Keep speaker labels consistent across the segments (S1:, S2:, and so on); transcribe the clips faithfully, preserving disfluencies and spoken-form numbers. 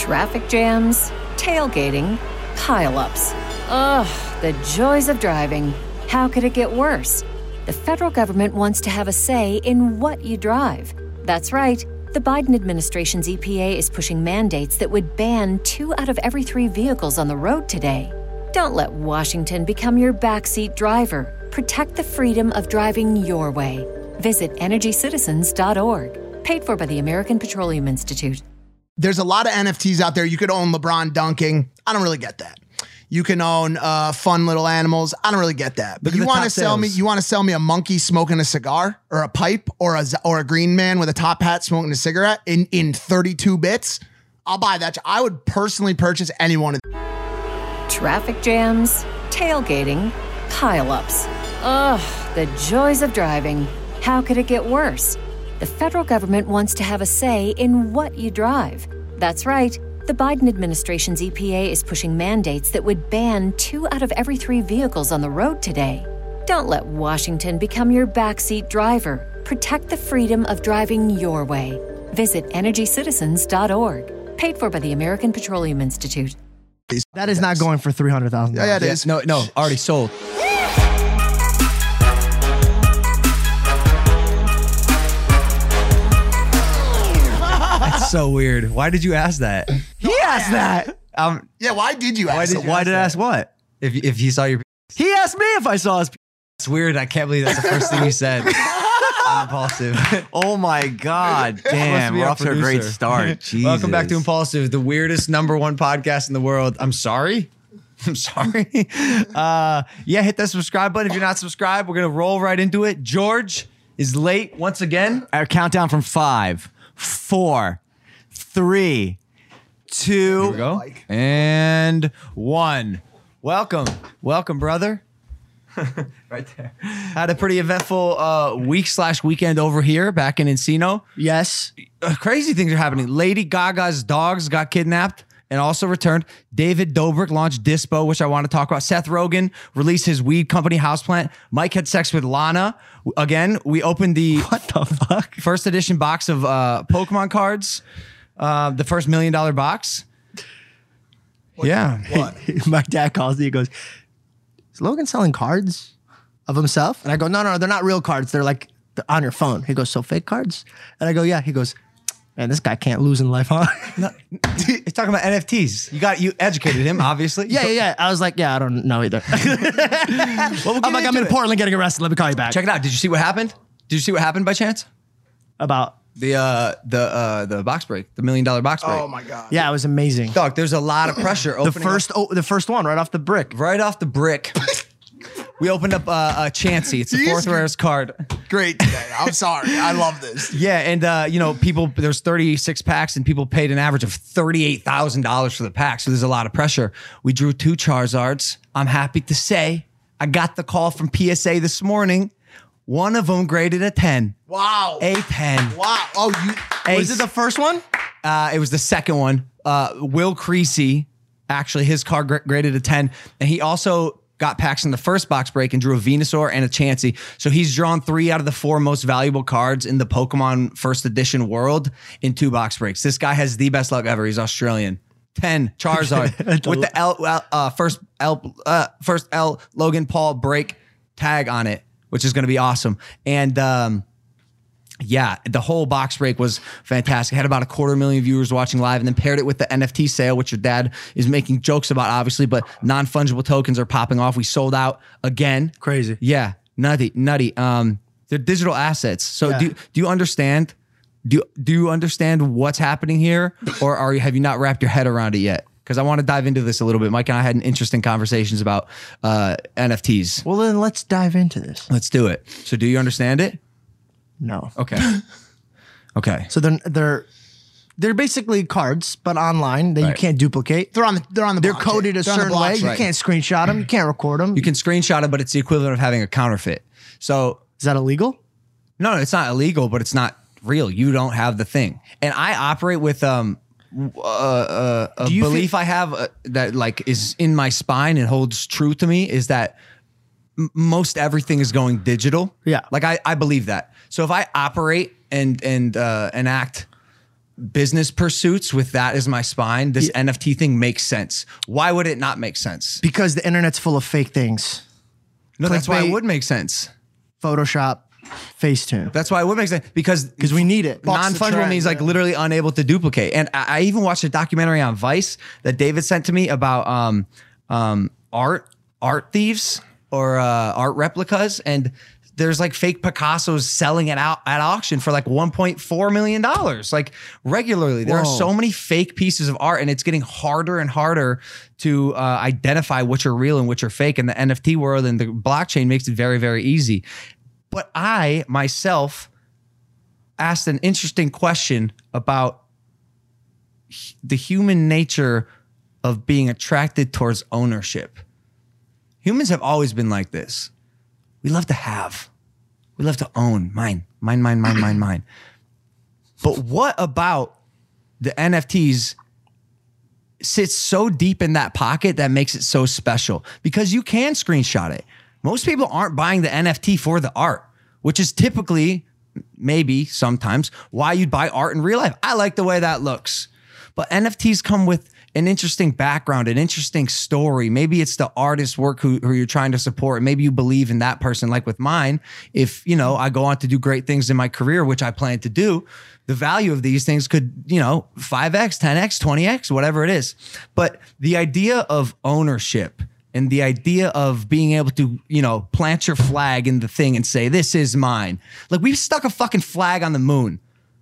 S1: Traffic jams, tailgating, pileups. Ugh, the joys of driving. How could it get worse? The federal government wants to have a say in what you drive. That's right. The Biden administration's E P A is pushing mandates that would ban two out of every three vehicles on the road today. Don't let Washington become your backseat driver. Protect the freedom of driving your way. Visit energy citizens dot org. Paid for by the American Petroleum Institute.
S2: There's a lot of N F Ts out there. You could own LeBron dunking. I don't really get that. You can own uh, fun little animals. I don't really get that. But
S3: Look
S2: you want to sell me? You want to sell me a monkey smoking a cigar, or a pipe, or a or a green man with a top hat smoking a cigarette in in thirty-two bits? I'll buy that. I would personally purchase any one of them.
S1: Traffic jams, tailgating, pileups. Ugh, the joys of driving. How could it get worse? The federal government wants to have a say in what you drive. That's right. The Biden administration's E P A is pushing mandates that would ban two out of every three vehicles on the road today. Don't let Washington become your backseat driver. Protect the freedom of driving your way. Visit energy citizens dot org. Paid for by the American Petroleum Institute.
S4: That is not going for three hundred thousand dollars.
S2: Yeah, yeah, it is.
S3: No, no, already sold. That's so weird. Why did you ask that?
S4: He asked that.
S3: Um,
S2: Yeah, why did you ask?
S3: why did,
S2: that?
S3: why did I ask what? If if he saw your,
S4: He asked me if I saw his.
S3: it's weird. I can't believe that's the first thing you said. I'm Impulsive.
S5: Oh my God. Damn,
S3: be
S5: we're
S3: our
S5: off to a great
S3: producer.
S5: start. Jesus.
S3: Welcome back to Impulsive, the weirdest number one podcast in the world. I'm sorry. I'm sorry. Uh, yeah, hit that subscribe button if you're not subscribed. We're going to roll right into it. George is late once again.
S5: Our countdown from five, four, three, two,
S3: Here we go. And one. Welcome. Welcome, brother. Right there. Had a pretty eventful uh, week slash weekend over here back in Encino.
S4: Yes.
S3: Uh, crazy things are happening. Lady Gaga's dogs got kidnapped and also returned. David Dobrik launched Dispo, which I want to talk about. Seth Rogen released his weed company Houseplant. Mike had sex with Lana. Again, we opened the
S4: What the fuck?
S3: first edition box of uh, Pokemon cards. Uh, the first million dollar box. Yeah.
S2: What?
S4: My dad calls me. He goes, "Is Logan selling cards of himself?" And I go, "No, no, they're not real cards. They're like they're on your phone." He goes, "So fake cards?" And I go, "Yeah." He goes, "Man, this guy can't lose in life, huh?"
S3: No, he's talking about N F Ts. You got you educated him, obviously.
S4: Yeah, yeah, yeah. I was like, "Yeah, I don't know either."
S3: Well, we'll get
S4: I'm like, "I'm
S3: into
S4: in
S3: it.
S4: Portland getting arrested. Let me call you back."
S3: Check it out. Did you see what happened? Did you see what happened by chance?
S4: About
S3: The uh the uh the box break, the million dollar box break.
S2: Oh my God.
S4: yeah, it was amazing.
S3: Dog, there's a lot of pressure
S4: The
S3: opening
S4: first, oh, the first one right off the brick.
S3: up, right off the brick. We opened up uh, a Chansey. It's the
S2: Jeez.
S3: fourth rarest card.
S2: Great today. I'm sorry. I love this.
S3: Yeah, and uh, you know, people there's thirty-six packs, and people paid an average of thirty-eight thousand dollars for the pack. So there's a lot of pressure. We drew two Charizards. I'm happy to say I got the call from P S A this morning. One of them graded a ten.
S2: Wow.
S3: A ten.
S2: Wow. Oh, you.
S3: A
S4: Was it the first one?
S3: Uh, it was the second one. Uh, Will Creasy, actually, his card gra- graded a ten. And he also got packs in the first box break and drew a Venusaur and a Chansey. So he's drawn three out of the four most valuable cards in the Pokemon first edition world in two box breaks. This guy has the best luck ever. He's Australian. ten Charizard with the L, uh, first L, uh, first L Logan Paul break tag on it, which is going to be awesome. And, um, yeah, the whole box break was fantastic. Had about a quarter million viewers watching live, and then paired it with the N F T sale, which your dad is making jokes about, obviously, but non-fungible tokens are popping off. We sold out again.
S4: Crazy.
S3: Yeah, nutty, nutty. Um, they're digital assets. So
S4: Yeah.
S3: do do you understand? Do do you understand what's happening here, or are you have you not wrapped your head around it yet? Because I want to dive into this a little bit. Mike and I had an interesting conversations about uh, N F Ts.
S4: Well, then let's dive into this.
S3: Let's do it. So do you understand it?
S4: No.
S3: Okay. Okay.
S4: So they're they're they're basically cards, but online that you
S3: Right.
S4: can't duplicate.
S2: They're on the. They're on the.
S4: They're
S2: blockchain.
S4: coded a
S2: They're on the
S4: certain way.
S2: blockchain.
S4: You
S3: Right.
S4: can't screenshot them. You can't record them.
S3: You can screenshot it, but it's the equivalent of having a counterfeit. So
S4: Is that illegal?
S3: no, no, it's not illegal, but it's not real. You don't have the thing. And I operate with um uh, uh, a
S4: Do you
S3: belief I have uh, that like is in my spine and holds true to me is that m- most everything is going digital.
S4: Yeah.
S3: Like I, I believe that. So if I operate and and uh, and act business pursuits with that as my spine, this
S4: Yeah.
S3: N F T thing makes sense. Why would it not make sense?
S4: Because the internet's full of fake things.
S3: No, that's why it
S4: Clickbait.
S3: would make sense.
S4: Photoshop, Facetune.
S3: That's why it would make sense because
S4: Because we need it.
S2: Bucks the
S3: non-fungible
S2: trend,
S3: means like
S2: yeah.
S3: literally unable to duplicate. And I, I even watched a documentary on Vice that David sent to me about um, um, art, art thieves or uh, art replicas. And there's like fake Picassos selling it out at auction for like one point four million dollars. Like regularly, there are
S4: Whoa.
S3: so many fake pieces of art and it's getting harder and harder to uh, identify which are real and which are fake. And the N F T world and the blockchain makes it very, very easy. But I myself asked an interesting question about h- the human nature of being attracted towards ownership. Humans have always been like this. We love to have. We love to own. Mine, mine, mine, mine, mine, mine. But what about the N F Ts sits so deep in that pocket that makes it so special? Because you can screenshot it. Most people aren't buying the N F T for the art, which is typically, maybe sometimes, why you'd buy art in real life. I like the way that looks. But N F Ts come with an interesting background, an interesting story. Maybe it's the artist's work who, who you're trying to support. Maybe you believe in that person. Like with mine, if, you know, I go on to do great things in my career, which I plan to do, the value of these things could, you know, five X, ten X, twenty X, whatever it is. But the idea of ownership and the idea of being able to, you know, plant your flag in the thing and say, this is mine. Like we've stuck a fucking flag on the moon.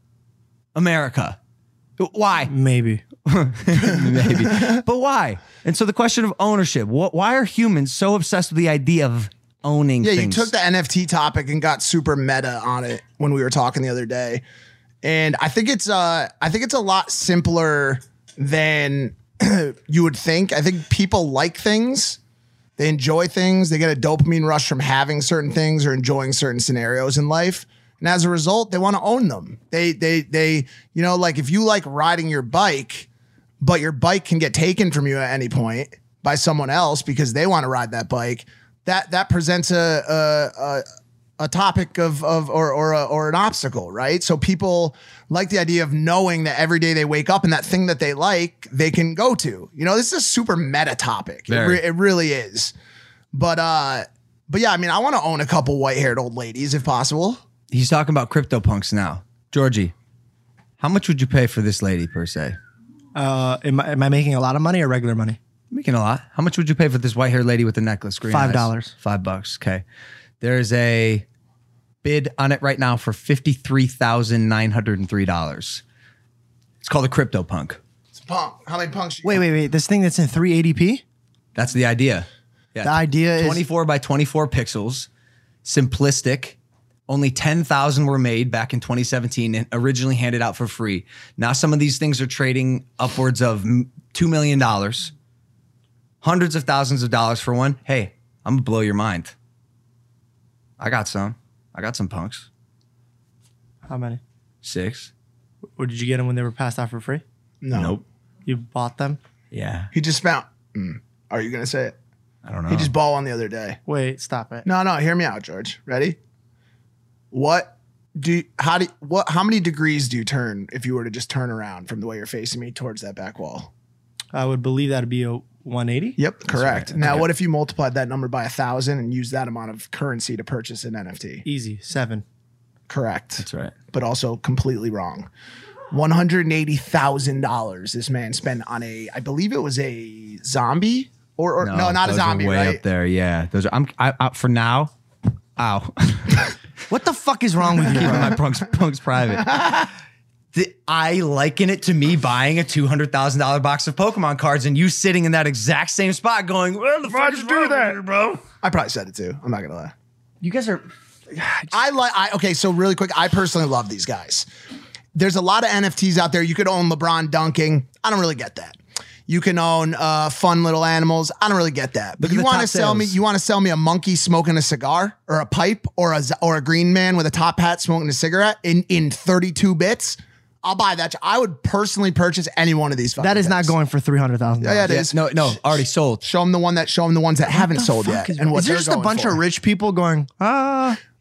S3: America. Why?
S4: Maybe.
S3: Maybe. But why? And so the question of ownership, wh- why are humans so obsessed with the idea of owning
S2: Yeah,
S3: things?
S2: you took the N F T topic and got super meta on it when we were talking the other day. And I think it's uh I think it's a lot simpler than you would think. I think people like things. They enjoy things. They get a dopamine rush from having certain things or enjoying certain scenarios in life. And as a result, they want to own them. They they they you know, like if you like riding your bike, but your bike can get taken from you at any point by someone else because they want to ride that bike, that that presents a a, a, a topic of of or or a, or an obstacle, right? So people like the idea of knowing that every day they wake up and that thing that they like they can go to. You know, this is a super meta topic. It,
S3: Very.
S2: re- it really is. But uh, but yeah, I mean, I want to own a couple white haired old ladies if possible.
S3: He's talking about CryptoPunks now. Georgie, how much would you pay for this lady per se?
S4: Uh, am, I, am I making a lot of money or regular money?
S3: Making a lot. How much would you pay for this white-haired lady with the necklace? Green
S4: Five
S3: eyes?
S4: dollars.
S3: Five bucks. Okay. There's a bid on it right now for fifty-three thousand nine hundred three dollars. It's called a CryptoPunk.
S2: It's a punk. How many punks? You
S4: Wait, wait, wait. This thing that's in three eighty p?
S3: That's the idea. Yeah.
S4: The idea is
S3: twenty-four by twenty-four pixels, simplistic. Only ten thousand were made back in twenty seventeen and originally handed out for free. Now some of these things are trading upwards of m- two million dollars, hundreds of thousands of dollars for one. Hey, I'm gonna blow your mind. I got some. I got some punks.
S4: how many?
S3: Six.
S4: Or did you get them when they were passed out for free?
S2: No.
S3: Nope.
S4: You bought them?
S3: Yeah.
S2: He just found. Mm. Are you gonna say it?
S3: I don't know.
S2: He just bought one the other day.
S4: Wait, stop it.
S2: No, no. Hear me out, George. Ready? What do? How do? What? How many degrees do you turn if you were to just turn around from the way you're facing me towards that back wall?
S4: I would believe that'd be a one eighty.
S2: Yep, correct.
S3: right.
S2: Now,
S3: Okay.
S2: what if you multiplied that number by a thousand and used that amount of currency to purchase an N F T?
S4: Easy. Seven.
S2: Correct.
S3: That's right.
S2: But also completely wrong. One hundred eighty thousand dollars this man spent on a, I believe it was a zombie or, or no, not a
S3: those are
S2: zombie,
S3: way
S2: right?
S3: up there. Yeah. Those are. I'm. I, I, for now. Ow.
S4: What the fuck is wrong with you,
S3: Keeping
S4: bro?
S3: my punks, punks private. The- I liken it to me buying a two hundred thousand dollars box of Pokemon cards and you sitting in that exact same spot going, where the fuck is do that, bro?
S2: I probably said it too. I'm not gonna lie.
S4: You guys are.
S2: I like. I okay. So really quick, I personally love these guys. There's a lot of N F Ts out there. You could own LeBron dunking. I don't really get that. You can own uh, fun little animals. I don't really get that. But
S3: Look at
S2: you
S3: the
S2: want to
S3: top
S2: sell me?
S3: sales.
S2: You want to sell me a monkey smoking a cigar, or a pipe, or a z- or a green man with a top hat smoking a cigarette in in thirty-two bits? I'll buy that. I would personally purchase any one of these.
S4: That is not
S2: things.
S4: going for three hundred thousand.
S2: Yeah, yeah, it
S3: Yeah,
S2: is.
S3: no, no, already sold.
S2: Show them the one that. Show them the ones that haven't sold yet.
S4: Is,
S2: and what
S4: is there
S2: they're
S4: just a
S2: going
S4: bunch
S2: for.
S4: of rich people going? Ah,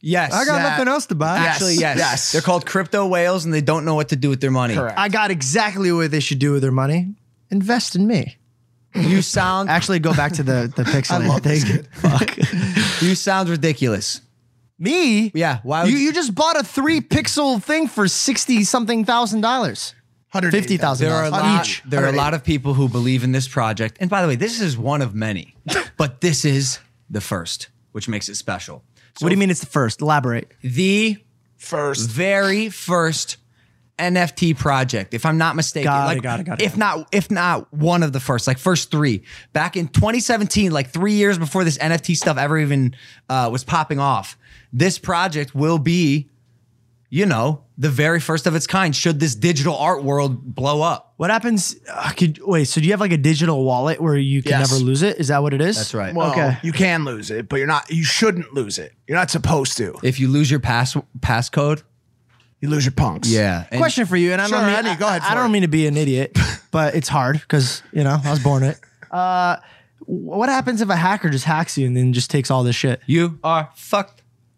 S3: Yes.
S4: I got
S2: Yeah.
S4: nothing else to buy.
S2: Yes.
S3: Actually, yes.
S2: Yes.
S3: They're called crypto whales and they don't know what to do with their money.
S2: Correct.
S4: I got exactly what they should do with their money. Invest in me.
S3: You sound
S4: Actually, go back to the the pixel.
S2: I love this
S4: thing.
S2: kid.
S4: Fuck.
S3: you sound ridiculous.
S4: Me?
S3: Yeah, why would
S4: you,
S3: you-
S4: you just bought a three pixel thing for sixty something thousand dollars. fifty thousand
S3: There are a
S4: dollars
S3: lot,
S4: each.
S3: there are a lot of people who believe in this project. And by the way, this is one of many, but this is the first, which makes it special. So
S4: What do you mean it's the first? Elaborate.
S3: the
S2: First.
S3: very first N F T project, if I'm not mistaken.
S4: Got it,
S3: like,
S4: got it, got it,
S3: if
S4: got
S3: not, if not one of the first, like first three. Back in twenty seventeen, like three years before this N F T stuff ever even uh, was popping off, this project will be, you know, the very first of its kind. Should this digital art world blow up?
S4: What happens? Uh, could, wait, so do you have like a digital wallet where you can
S2: Yes.
S4: never lose it? Is that what it is?
S3: That's right.
S2: Well,
S4: Okay.
S2: you can lose it, but you're not. You shouldn't lose it. You're not supposed to.
S3: If you lose your pass passcode,
S2: You lose your punks.
S3: yeah. And
S4: Question for you, and I
S2: Sure,
S4: don't mean,
S2: Andy, go ahead
S4: I, I
S2: for
S4: don't
S2: it.
S4: mean to be an idiot, but it's hard because you know I was born it. Uh, what happens if a hacker just hacks you and then just takes all this shit?
S3: you are fucked.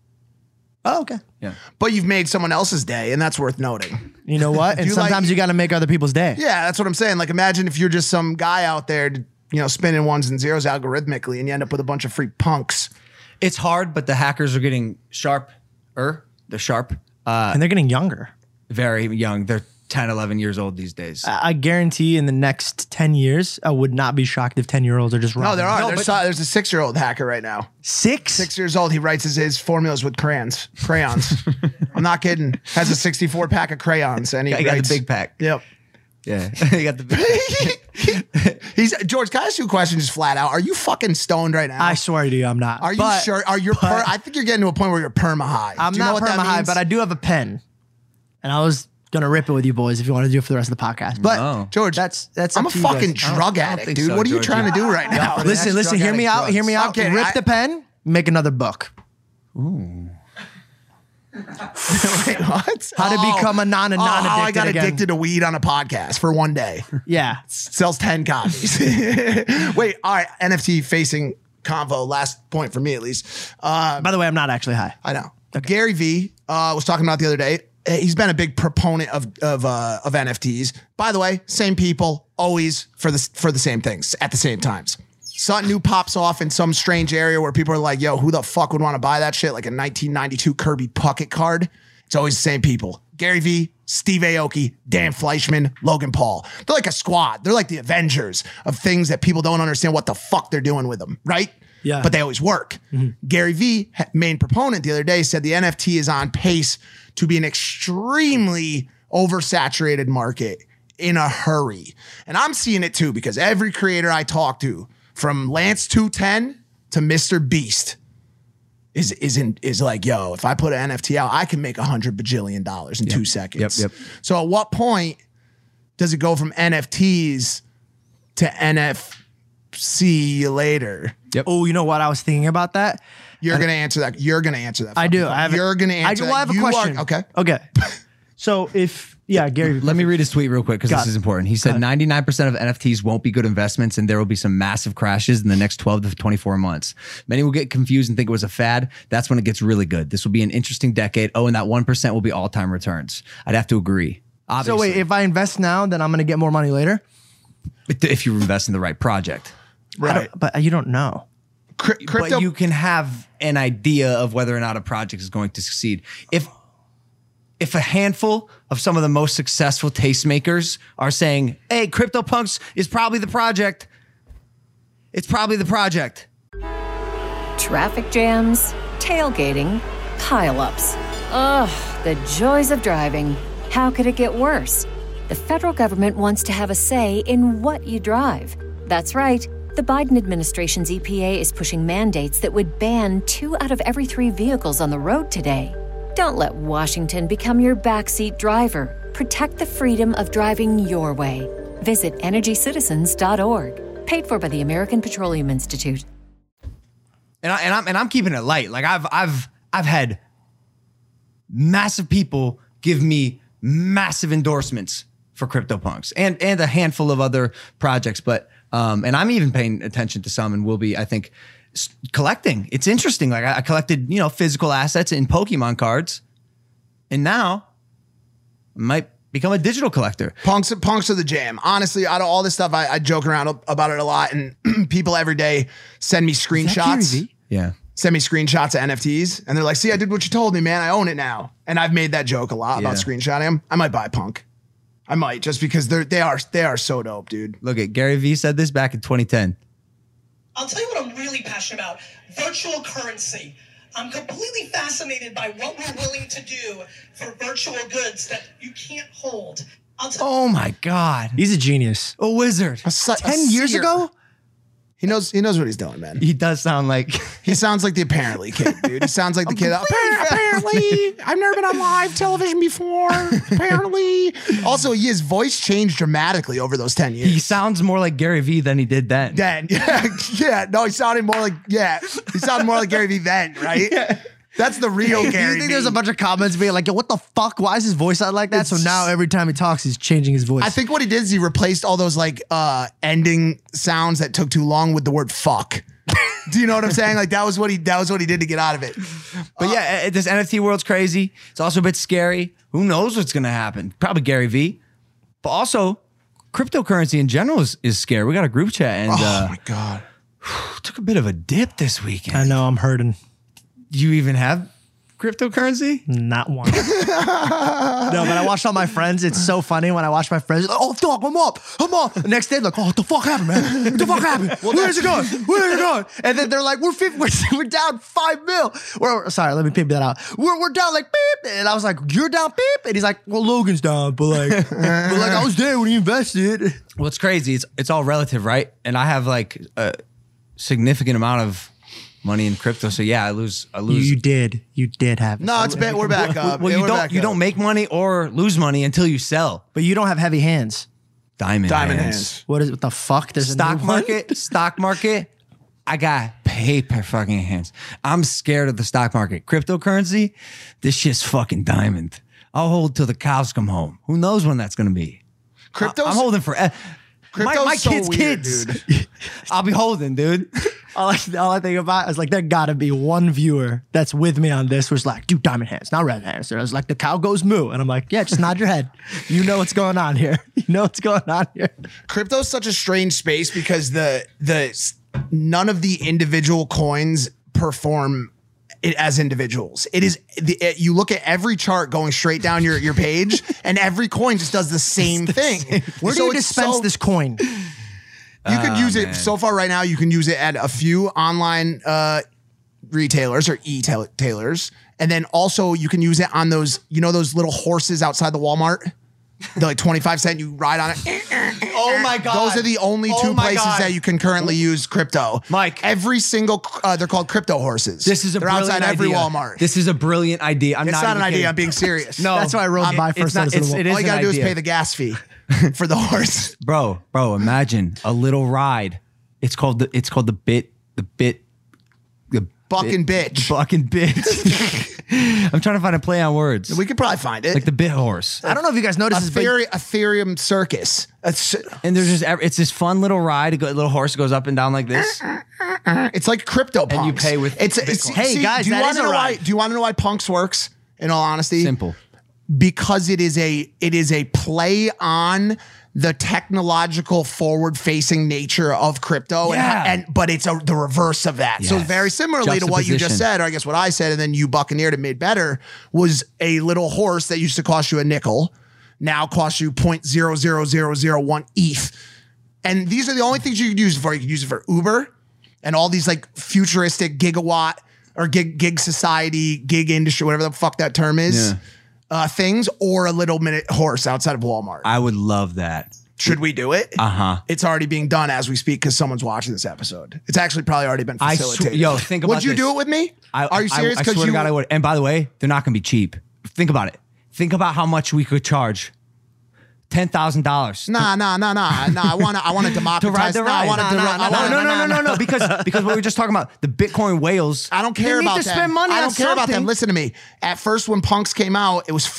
S4: Oh, okay.
S3: Yeah.
S2: But you've made someone else's day, and that's worth noting.
S4: You know what? And
S2: you like-
S4: sometimes you got to make other people's day.
S2: Yeah, that's what I'm saying. Like, imagine if you're just some guy out there, you know, spinning ones and zeros algorithmically, and you end up with a bunch of free punks.
S3: It's hard, but the hackers are getting sharper. They're sharp. Uh,
S4: And they're getting younger.
S3: very young. They're ten, eleven years old these days.
S4: I I guarantee in the next ten years, I would not be shocked if ten year olds are just
S2: No,
S4: robbing.
S2: there are.
S3: No,
S2: there's,
S3: but-
S2: so- there's a six year old hacker right now.
S4: Six?
S2: Six years old. He writes his, his formulas with crayons. Crayons. I'm not kidding. Has a sixty-four pack of crayons, and he
S3: I got
S2: writes,
S3: the big pack.
S2: Yep.
S3: Yeah, you got the big.
S2: He's George. Can I ask you a question, just flat out? Are you fucking stoned right now?
S4: I swear to you, I'm not.
S2: Are you
S4: But
S2: sure? Are you? Per, I think you're getting to a point where you're perma high.
S4: I'm
S2: Do you know
S4: not
S2: what that
S4: perma high,
S2: means?
S4: but I do have a pen. And I was going to rip it with you boys if you want to do it for the rest of the podcast. But
S3: No.
S2: George,
S4: that's, that's
S2: I'm
S4: up
S2: a
S4: to you
S2: fucking
S4: guys. I don't-
S2: drug
S3: I don't
S2: addict,
S3: think
S2: dude.
S3: so,
S2: what are you
S3: George.
S2: trying to do right now?
S3: the
S4: Listen,
S3: next
S4: listen,
S3: drug
S4: hear me
S3: addict
S4: out, hear me
S2: drugs.
S4: out.
S2: I'm kidding,
S4: Rip
S2: I-
S4: the pen, make another book.
S2: Wait, what?
S4: How to become a non- a
S2: oh, how I
S4: non-addicted
S2: got
S4: again.
S2: addicted to weed on a podcast for one day.
S4: Yeah.
S2: Sells ten copies. Wait, all right. N F T facing convo. Last point for me, at least. Uh,
S4: By the way, I'm not actually high.
S2: I know. Gary Vee uh, was talking about the other day. He's been a big proponent of of uh, of N F Ts. By the way, same people always for the for the same things at the same times. Something new pops off in some strange area where people are like, "Yo, who the fuck would want to buy that shit?" Like a nineteen ninety-two Kirby Puckett card. It's always the same people: Gary Vee, Steve Aoki, Dan Fleischman, Logan Paul. They're like a squad. They're like the Avengers of things that people don't understand what the fuck they're doing with them, right?
S4: Yeah.
S2: But they always work. Gary Vee, ha- main proponent the other day, said the N F T is on pace to be an extremely oversaturated market in a hurry. And I'm seeing it too, because every creator I talk to, from Lance two ten to Mister Beast, is is in, is like, yo, if I put an N F T out, I can make a hundred bajillion dollars in two seconds.
S3: Yep,
S2: So at what point does it go from N F Ts to N F C you later?
S4: Oh, you know what? I was thinking about that.
S2: You're gonna answer that. You're gonna answer that.
S4: I do. I have a-
S2: You're gonna
S4: I
S2: answer.
S4: do. I
S2: that.
S4: have a
S2: You are-
S4: question.
S2: okay.
S4: Okay. So if, yeah, Gary.
S3: Let me read his tweet real quick because
S4: Got
S3: this
S4: it.
S3: is important. He said ninety-nine percent of N F Ts won't be good investments and there will be some massive crashes in the next twelve to twenty-four months. Many will get confused and think it was a fad. That's when it gets really good. This will be an interesting decade. Oh, and that one percent will be all-time returns. I'd have to agree.
S4: So
S3: Obviously,
S4: wait, if I invest now, then I'm going to get more money later?
S3: if you invest in the right project.
S4: I
S2: Right.
S4: don't- But you don't know.
S2: Cry- crypto.
S3: But you can have an idea of whether or not a project is going to succeed. If if a handful of some of the most successful tastemakers are saying, hey, CryptoPunks is probably the project, it's probably the project.
S1: Traffic jams, tailgating, pileups. Ugh, the joys of driving. How could it get worse? The federal government wants to have a say in what you drive. That's right. The Biden administration's E P A is pushing mandates that would ban two out of every three vehicles on the road today. Don't let Washington become your backseat driver. Protect the freedom of driving your way. Visit energy citizens dot org. Paid for by the American Petroleum Institute.
S3: And I, and I'm and I'm keeping it light. Like I've I've I've had massive people give me massive endorsements for CryptoPunks and and a handful of other projects. But um, and I'm even paying attention to some and will be, I think, s- collecting. It's interesting. Like I, I collected, you know, physical assets in Pokemon cards, and now I might become a digital collector.
S2: Punks, punks are the jam. Honestly, out of all this stuff, I, I joke around about it a lot, and people every day send me screenshots.
S3: Yeah.
S2: Send me screenshots of N F Ts, and they're like, "See, I did what you told me, man. I own it now." And I've made that joke a lot
S3: Yeah.
S2: about screenshotting them. I might buy Punk. I might, just because they're they are they are so dope, dude.
S3: Look at Gary Vee said this back in twenty ten.
S6: I'll tell you what I'm really passionate about. Virtual currency. I'm completely fascinated by what we're willing to do for virtual goods that you can't hold. I'll tell
S3: Oh my God.
S4: He's a genius.
S3: A wizard.
S2: A su- a
S4: Ten years
S2: seer.
S4: ago?
S2: He knows he knows what he's doing, man.
S3: He does sound like
S2: He sounds like the apparently kid, dude. He sounds like the kid. Appar- Apparently, I've never been on live television before. Apparently, also his voice changed dramatically over those ten years.
S3: he sounds more like Gary Vee than he did then.
S2: then, yeah, yeah. No, he sounded more like yeah. He sounded more like Gary Vee then, right? That's the real
S4: Do
S2: Gary
S4: you think
S2: Vee.
S4: there's a bunch of comments being like, yo, what the fuck? Why is his voice out like that? So now every time he talks, he's changing his voice.
S2: I think what he did is he replaced all those like uh ending sounds that took too long with the word fuck. Do you know what I'm saying? Like that was what he that was what he did to get out of it.
S3: But yeah, uh, this N F T world's crazy. It's also a bit scary. Who knows what's going to happen? Probably Gary Vee. But also, cryptocurrency in general is, is scary. We got a group chat and
S2: Oh
S3: uh,
S2: my god.
S3: took a bit of a dip this weekend.
S4: I know I'm hurting.
S3: Do you even have cryptocurrency?
S4: Not one. No, but I watched all my friends. It's so funny when I watch my friends. Like, oh, fuck, I'm up. I'm up. The next day, like, oh, what the fuck happened, man? What the fuck happened? Where's it going? Where's it going? And then they're like, we're fifty, we're, we're down five mil. We're, sorry, let me peep that out. We're, we're down like beep. And I was like, you're down beep? And he's like, well, Logan's down, but like, but like I was there when he invested.
S3: Well, it's crazy. It's it's all relative, right? And I have like a significant amount of money in crypto. So yeah, I lose. I
S4: You,
S3: lose.
S4: you did. You did have it.
S2: No, it's been, we're back up.
S3: well,
S2: Yeah,
S3: you
S2: we're
S3: don't.
S2: back
S3: You
S2: up.
S3: don't make money or lose money until you sell.
S4: But you don't have heavy hands.
S3: Diamond,
S2: diamond
S3: hands.
S2: hands.
S4: What is what the fuck? There's
S3: Stock
S4: a new one?
S3: market. Stock market. I got paper fucking hands. I'm scared of the stock market. Cryptocurrency. This shit's fucking diamond. I'll hold till the cows come home. Who knows when that's gonna be?
S2: Crypto's
S3: I'm holding for. My,
S2: Crypto's
S3: my
S2: so
S3: kids'
S2: weird,
S3: kids.
S2: dude.
S3: I'll be holding, dude.
S4: All I, all I think about is like, there gotta be one viewer that's with me on this who's like, dude, diamond hands, not red hands. I was like, the cow goes moo. And I'm like, yeah, just nod your head. You know what's going on here. You know what's going on here.
S2: Crypto's such a strange space because the the none of the individual coins perform it as individuals. It is the, it, you look at every chart going straight down your, your page, and every coin just does the same thing.
S4: Where do
S2: So
S4: you
S2: it's
S4: dispense
S2: so-
S4: this coin?
S2: You could use it so far right now. You can use it at a few online uh, retailers or e-tailers, and then also you can use it on those, you know, those little horses outside the Walmart. They're like twenty-five cent. You ride on it.
S3: Oh my god.
S2: Those are the only
S3: Oh
S2: two
S3: my
S2: places
S3: God.
S2: that you can currently use crypto.
S3: Mike.
S2: Every single, uh, they're called crypto horses.
S3: This is a
S2: they're
S3: brilliant
S2: outside every
S3: idea.
S2: Walmart.
S3: This is a brilliant idea. I'm
S2: it's
S3: not,
S2: not,
S3: even
S2: an idea.
S3: kidding.
S2: I'm being serious.
S3: No,
S4: That's why I rode
S3: I'm-
S4: by
S3: it's
S4: first
S3: not-
S4: notice of the
S3: it's-
S4: wall.
S3: it is
S2: All you
S3: an
S2: gotta do is
S3: idea.
S2: pay the gas fee for the horse.
S3: bro, bro. Imagine a little ride. It's called the. It's called the bit. The bit. The
S2: Bucking
S3: bit,
S2: bitch.
S3: Bucking bitch. I'm trying to find a play on words.
S2: We could probably find it.
S3: like the bit horse.
S4: I don't know if you guys noticed this, but
S2: Ethereum, Ethereum Circus. It's,
S3: And there's just ev- it's this fun little ride. A little horse goes up and down like this.
S2: it's like crypto punks.
S3: you pay with
S2: it's, it's
S3: Bitcoin.
S4: Hey,
S2: see,
S4: guys,
S2: do you
S4: that
S2: wanna
S4: is a
S2: know why?
S4: ride.
S2: Do you want to know why punks works? In all honesty,
S3: Simple.
S2: because it is a it is a play on the technological forward-facing nature of crypto,
S3: Yeah.
S2: and, and but it's a, the reverse of that. So
S3: Yes.
S2: very similarly to what you just
S3: Juxtaposition.
S2: said, or I guess what I said, and then you buccaneered and made better, was a little horse that used to cost you a nickel, now costs you zero point zero zero zero zero one E T H. And these are the only things you could use it for. You could use it for Uber and all these like futuristic gigawatt or gig gig society, gig industry, whatever the fuck that term is.
S3: Yeah.
S2: Uh, things, or a little minute horse outside of Walmart.
S3: I would love that.
S2: Should we do it?
S3: Uh huh.
S2: It's already being done as we speak because someone's watching this episode. It's actually probably already been
S3: I
S2: facilitated.
S3: sw- yo, think about
S2: Would you
S3: this.
S2: do it with me?
S3: I,
S2: Are you
S3: I-
S2: serious?
S3: I, swear
S2: you
S3: to God, I would. And by the way, they're not going to be cheap. Think about it. Think about how much we could charge. Ten thousand dollars.
S2: Nah, nah, nah, nah, nah. I want to. I want to
S3: To
S2: democratize.
S3: ride the
S2: nah, I
S3: ride.
S2: want to.
S3: No, no, no, no, no, no, no, because because what we were just talking about, the Bitcoin whales.
S2: I don't care
S3: they
S2: about
S3: need to
S2: them.
S3: spend money
S2: I
S3: on
S2: don't care about them.
S3: something.
S2: Listen to me. At first, when punks came out, it was free,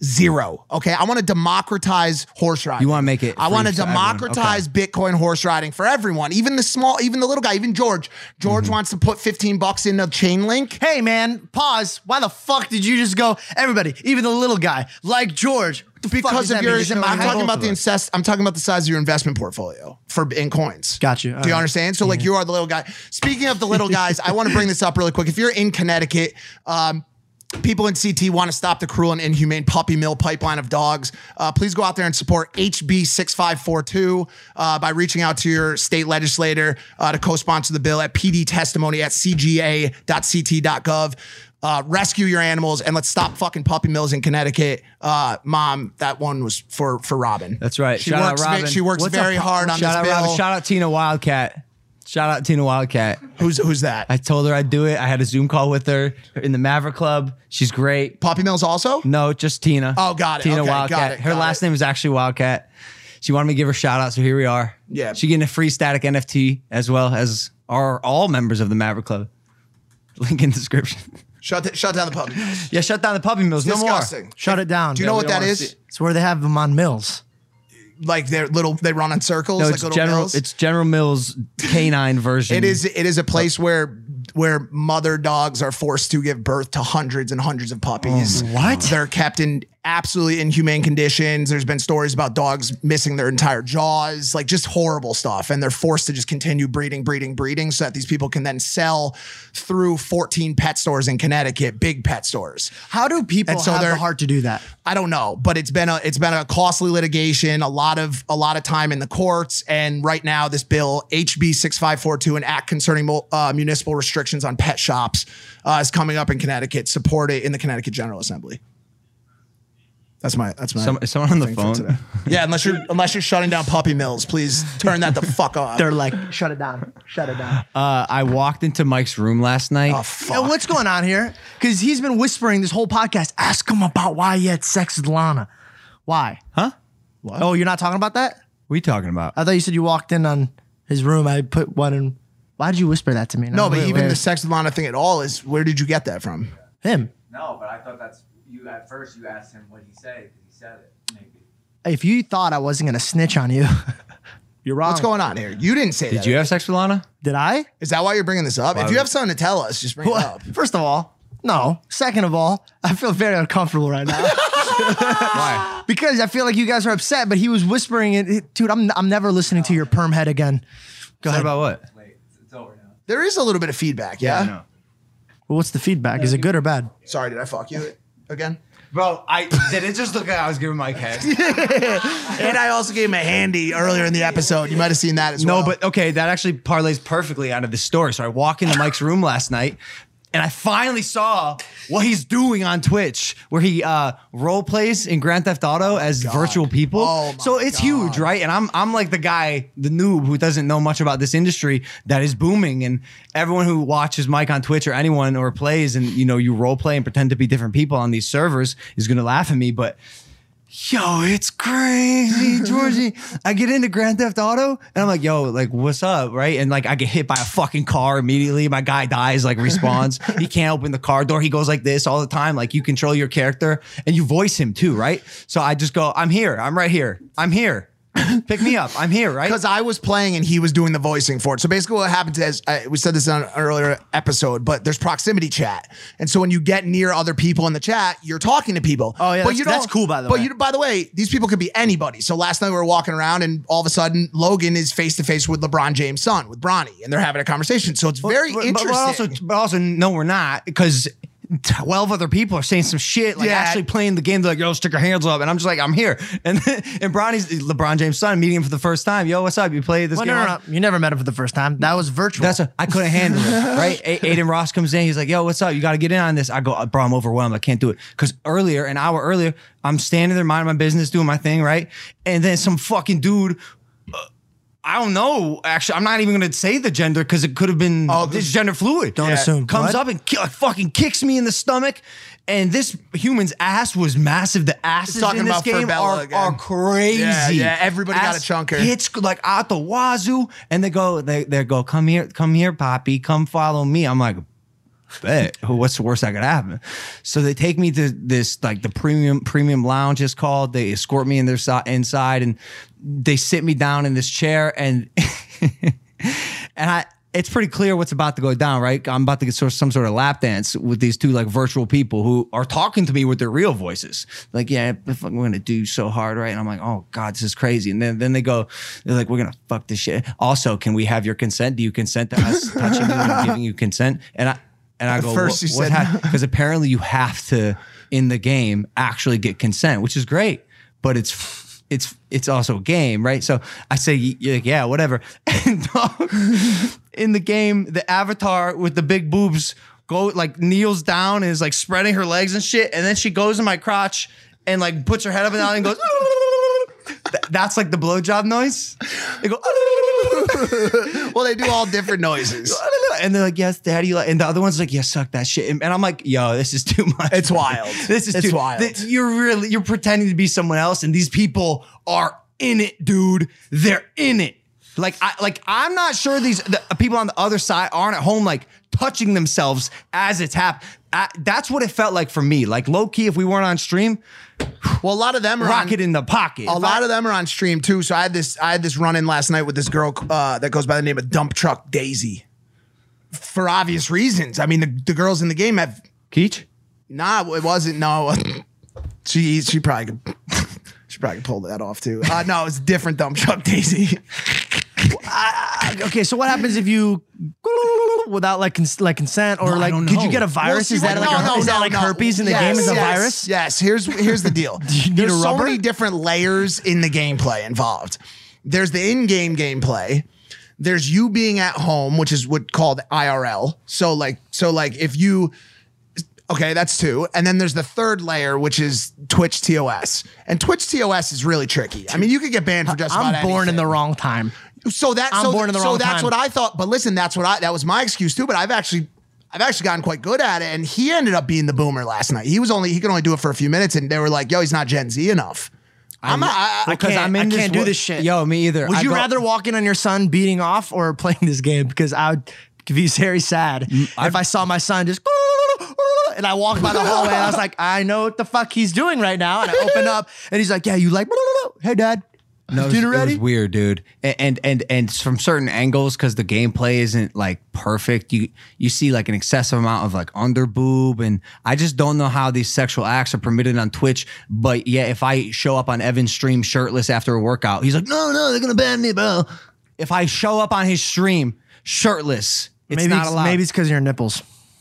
S2: Zero. Okay. I want to democratize horse riding.
S3: You wanna make it
S2: I want to
S3: free for everyone.
S2: democratize Bitcoin horse riding for everyone. Even the small, even the little guy, even George. George
S3: Mm-hmm.
S2: wants to put fifteen bucks in a chain link.
S4: Hey man, pause. Why the fuck did you just go? Everybody, even the little guy, like George. What the fuck
S2: Because
S4: does
S2: of
S4: that
S2: your,
S4: mean? He's in my
S2: I'm
S4: head.
S2: talking about
S4: Both
S2: the
S4: of us.
S2: incest. I'm talking about the size of your investment portfolio for in coins.
S4: Got you.
S2: Do
S4: All
S2: you
S4: right.
S2: understand? So like you are the little guy. Speaking of the little guys, I want to bring this up really quick. If you're in Connecticut, um, people in C T want to stop the cruel and inhumane puppy mill pipeline of dogs. Uh, please go out there and support H B six five four two uh, by reaching out to your state legislator uh, to co-sponsor the bill at P D testimony at c g a dot c t dot gov. Uh, rescue your animals and let's stop fucking puppy mills in Connecticut. Uh, Mom, that one was for for Robin.
S3: That's right.
S2: She
S3: Shout out
S2: works. ve-
S3: Robin.
S2: She works
S3: What's
S2: very
S3: up,
S2: hard on
S3: Shout
S2: this
S3: out
S2: bill.
S3: Robin. Shout out Tina Wildcat. Shout out Tina Wildcat.
S2: Who's who's that?
S3: I told her I'd do it. I had a Zoom call with her in the Maverick Club. She's great.
S2: Puppy mills also?
S3: No, just Tina.
S2: Oh, got it.
S3: Tina
S2: Okay,
S3: Wildcat.
S2: got it,
S3: Her
S2: got
S3: last
S2: it.
S3: name is actually Wildcat. She wanted me to give her a shout out, so here we are.
S2: Yeah.
S3: She getting a free static N F T as well as are all members of the Maverick Club. Link in description.
S2: Shut the, shut down the puppy mills.
S3: Yeah, shut down the puppy mills. No more.
S2: Disgusting.
S4: Shut it down.
S2: Do you know
S3: we
S2: what
S3: don't
S2: that
S3: wanna
S2: is?
S3: see-
S4: It's where they have them on mills.
S2: Like they're little. They run in circles.
S3: No,
S2: like
S3: it's
S2: little
S3: General.
S2: mills.
S3: It's General Mills canine version.
S2: It is. It is a place where where mother dogs are forced to give birth to hundreds and hundreds of puppies.
S4: What?
S2: They're kept in absolutely inhumane conditions. There's been stories about dogs missing their entire jaws, like just horrible stuff. And they're forced to just continue breeding, breeding, breeding so that these people can then sell through fourteen pet stores in Connecticut, big pet stores.
S4: How do people
S2: And so
S4: have the
S2: they're-
S4: heart to do that?
S2: I don't know, but it's been a it's been a costly litigation, a lot of a lot of time in the courts, and right now this bill H B six five four two, an act concerning uh, municipal restrictions on pet shops, uh, is coming up in Connecticut. Support it in the Connecticut General Assembly. That's my that's my.
S3: Some, is someone on the
S2: thing for
S3: phone?
S2: today. Yeah, unless you're unless you're shutting down puppy mills, please turn that the fuck off.
S4: They're like, shut it down. Shut it down.
S3: Uh, I walked into Mike's room last night.
S2: Oh
S4: Yo,
S2: fuck!
S4: what's going on here? Because he's been whispering this whole podcast. Ask him about why he had sex with Lana. Why?
S3: Huh?
S4: Oh, you're not talking about that?
S3: What are you talking about?
S4: I thought you said you walked in on his room. I put one in. Why did you whisper that to me?
S2: No, but
S4: wait,
S2: even
S4: wait.
S2: the sex with Lana thing at all is where did you get that from?
S4: him.
S5: No, but I thought that's you. At first, you asked him what he said because he said it. Maybe.
S4: If you thought I wasn't gonna snitch on you, you're wrong.
S2: What's going on here? You didn't say
S3: Did
S2: that.
S3: you have sex with Lana?
S4: Did I?
S2: Is that why you're bringing this up? If you have something to tell us, just bring it up.
S4: First of all, no. Second of all, I feel very uncomfortable right now.
S3: Why?
S4: Because I feel like you guys are upset, but he was whispering it. it- Dude, I'm I'm never listening to your perm head again. Go
S3: What
S4: ahead.
S3: about what?
S5: Wait, it's, it's over now.
S2: There is a little bit of feedback, yeah?
S3: No.
S4: Well, what's the feedback? Is it good or bad?
S2: Sorry, did I fuck you again?
S3: Bro, I did it just look like I was giving Mike head?
S2: And I also gave him a handy earlier in the episode. You might have seen that as well.
S3: No, but okay, that actually parlays perfectly out of the story. So I walk into Mike's room last night and I finally saw what he's doing on Twitch, where he uh, role plays in Grand Theft Auto as virtual people.
S2: Oh, my
S3: so it's
S2: God.
S3: huge, right? And I'm I'm like the guy, the noob who doesn't know much about this industry that is booming. And everyone who watches Mike on Twitch or anyone or plays and you know you role play and pretend to be different people on these servers is gonna laugh at me, but. Yo, it's crazy, Georgie. I get into Grand Theft Auto and I'm like, yo, like, what's up, right? And like, I get hit by a fucking car immediately. My guy dies, like, respawns. He can't open the car door. He goes like this all the time. Like, you control your character and you voice him too, right? So I just go, I'm here. I'm right here. I'm here. Pick me up. I'm here, right?
S2: because I was playing and he was doing the voicing for it. So basically, what happens is I, we said this on an earlier episode, but there's proximity chat, and so when you get near other people in the chat, you're talking to people.
S4: Oh, yeah,
S2: but
S4: that's-
S2: you don't,
S4: that's cool, by the
S2: but
S4: way.
S2: you, by the way, these people could be anybody. So last night we were walking around, and all of a sudden Logan is face to face with LeBron James' son, with Bronny, and they're having a conversation. So it's very
S3: but,
S2: interesting.
S3: But also, but also, no, we're not because twelve other people are saying some shit, like
S2: Yeah.
S3: actually playing the game. They're like, yo, stick your hands up. And I'm just like, I'm here. And and Bronny's LeBron James' son meeting him for the first time. Yo, what's up? You play this
S4: Well,
S3: game?
S4: no, no, no. You never met him for the first time. That was virtual.
S3: That's a, I couldn't handle it, right? A- Aiden Ross comes in. He's like, yo, what's up? You got to get in on this. I go, bro, I'm overwhelmed. I can't do it. Because earlier, an hour earlier, I'm standing there minding my business, doing my thing, right? And then some fucking dude, uh, I don't know. Actually, I'm not even going to say the gender because it could have been
S2: Oh,
S3: this gender fluid.
S4: Don't assume.
S3: Comes
S4: What?
S3: up and ki- like, fucking kicks me in the stomach. And this human's ass was massive. The asses
S2: talking
S3: in this
S2: about
S3: game
S2: Fabella
S3: are,
S2: again.
S3: are crazy.
S2: Yeah, yeah, everybody got a
S3: Ass
S2: chunker.
S3: Hits like out the wazoo, and they go, they they go, come here, come here, Poppy, come follow me. I'm like, bet. What's the worst that could happen? So they take me to this, like the premium premium lounge is called. They escort me in their si- inside and they sit me down in this chair and and I. It's pretty clear what's about to go down, right? I'm about to get sort of some sort of lap dance with these two like virtual people who are talking to me with their real voices. Like, yeah, we're gonna do so hard, right? And I'm like, oh God, this is crazy. And then, then they go, they're like, we're gonna fuck this shit. Also, can we have your consent? Do you consent to us touching you and giving you consent? And I and I
S2: At
S3: go,
S2: first
S3: what,
S2: you
S3: what
S2: said
S3: because apparently you have to in the game actually get consent, which is great, but it's. It's it's also a game, right? So I say, yeah, whatever. And dog, in the game, the avatar with the big boobs go like kneels down and is like spreading her legs and shit, and then she goes in my crotch and like puts her head up and down and goes. That's like the blowjob noise. They go.
S2: Well, they do all different noises.
S3: And they're like, yes, daddy. And the other one's like, yeah, suck that shit. And I'm like, yo, this is too much.
S2: It's wild.
S3: This is
S2: It's
S3: too
S2: wild.
S3: th- You're really, you're pretending to be someone else. And these people are in it, dude. They're in it. Like, I, like, I'm not sure these the people on the other side aren't at home, like touching themselves as it's happening. That's what it felt like for me. Like low key, if we weren't on stream,
S2: Well, a lot of them are
S3: rocket
S2: on,
S3: in the pocket.
S2: A lot of them are on stream too. So I had this I had this run in last night with this girl uh, that goes by the name of Dump Truck Daisy. For obvious reasons. I mean, the, the girls in the game have
S3: Keech?
S2: nah. It wasn't. No, she she probably could she probably could pull that off too. Uh, no, it's different Dump Truck Daisy.
S4: I- okay, so what happens if you without like cons- like consent or
S3: No, I
S4: like
S3: don't
S4: could
S3: know.
S4: you get a virus?
S2: Well,
S4: is
S2: see,
S4: that
S2: well,
S4: like
S2: no,
S4: a, is
S2: no,
S4: that like
S2: no.
S4: herpes in the
S2: Yes,
S4: game is a
S2: yes,
S4: virus?
S2: Yes. Here's here's the deal.
S4: you need
S2: There's
S4: a
S2: so
S4: rubber?
S2: many different layers in the gameplay involved. There's the in-game gameplay. There's you being at home, which is what called I R L. So like so like if you okay, that's two. And then there's the third layer, which is Twitch T O S. And Twitch T O S is really tricky. I mean, you could get banned for just about
S4: I'm born in
S2: anything.
S4: the wrong time.
S2: So that
S4: I'm
S2: so,
S4: born in the
S2: so
S4: wrong
S2: that's
S4: time.
S2: what I thought. But listen, that's what I that was my excuse too. But I've actually I've actually gotten quite good at it. And he ended up being the boomer last night. He was only he could only do it for a few minutes, and they were like, "Yo, he's not Gen Z enough." I'm, not. I, I,
S4: I can't,
S3: I'm in
S4: I
S3: this
S4: can't do
S3: wo-
S4: this shit.
S3: Yo, me either.
S4: Would
S3: I
S4: you
S3: go-
S4: rather walk in on your son beating off or playing this game? Because I would be very sad if I saw my son just and I walked by the hallway and I was like, I know what the fuck he's doing right now. And I open up and he's like, yeah, you like, hey dad,
S3: No, it was,
S4: dinner
S3: it
S4: ready?
S3: was weird, dude. And and and, and from certain angles, because the gameplay isn't like perfect, you you see like an excessive amount of like under boob, and I just don't know how these sexual acts are permitted on Twitch. But yeah, if I show up on Evan's stream shirtless after a workout, he's like, no, no, they're gonna ban me, bro. If I show up on his stream shirtless, it's
S4: maybe
S3: not
S4: it's,
S3: allowed.
S4: maybe it's because of your nipples.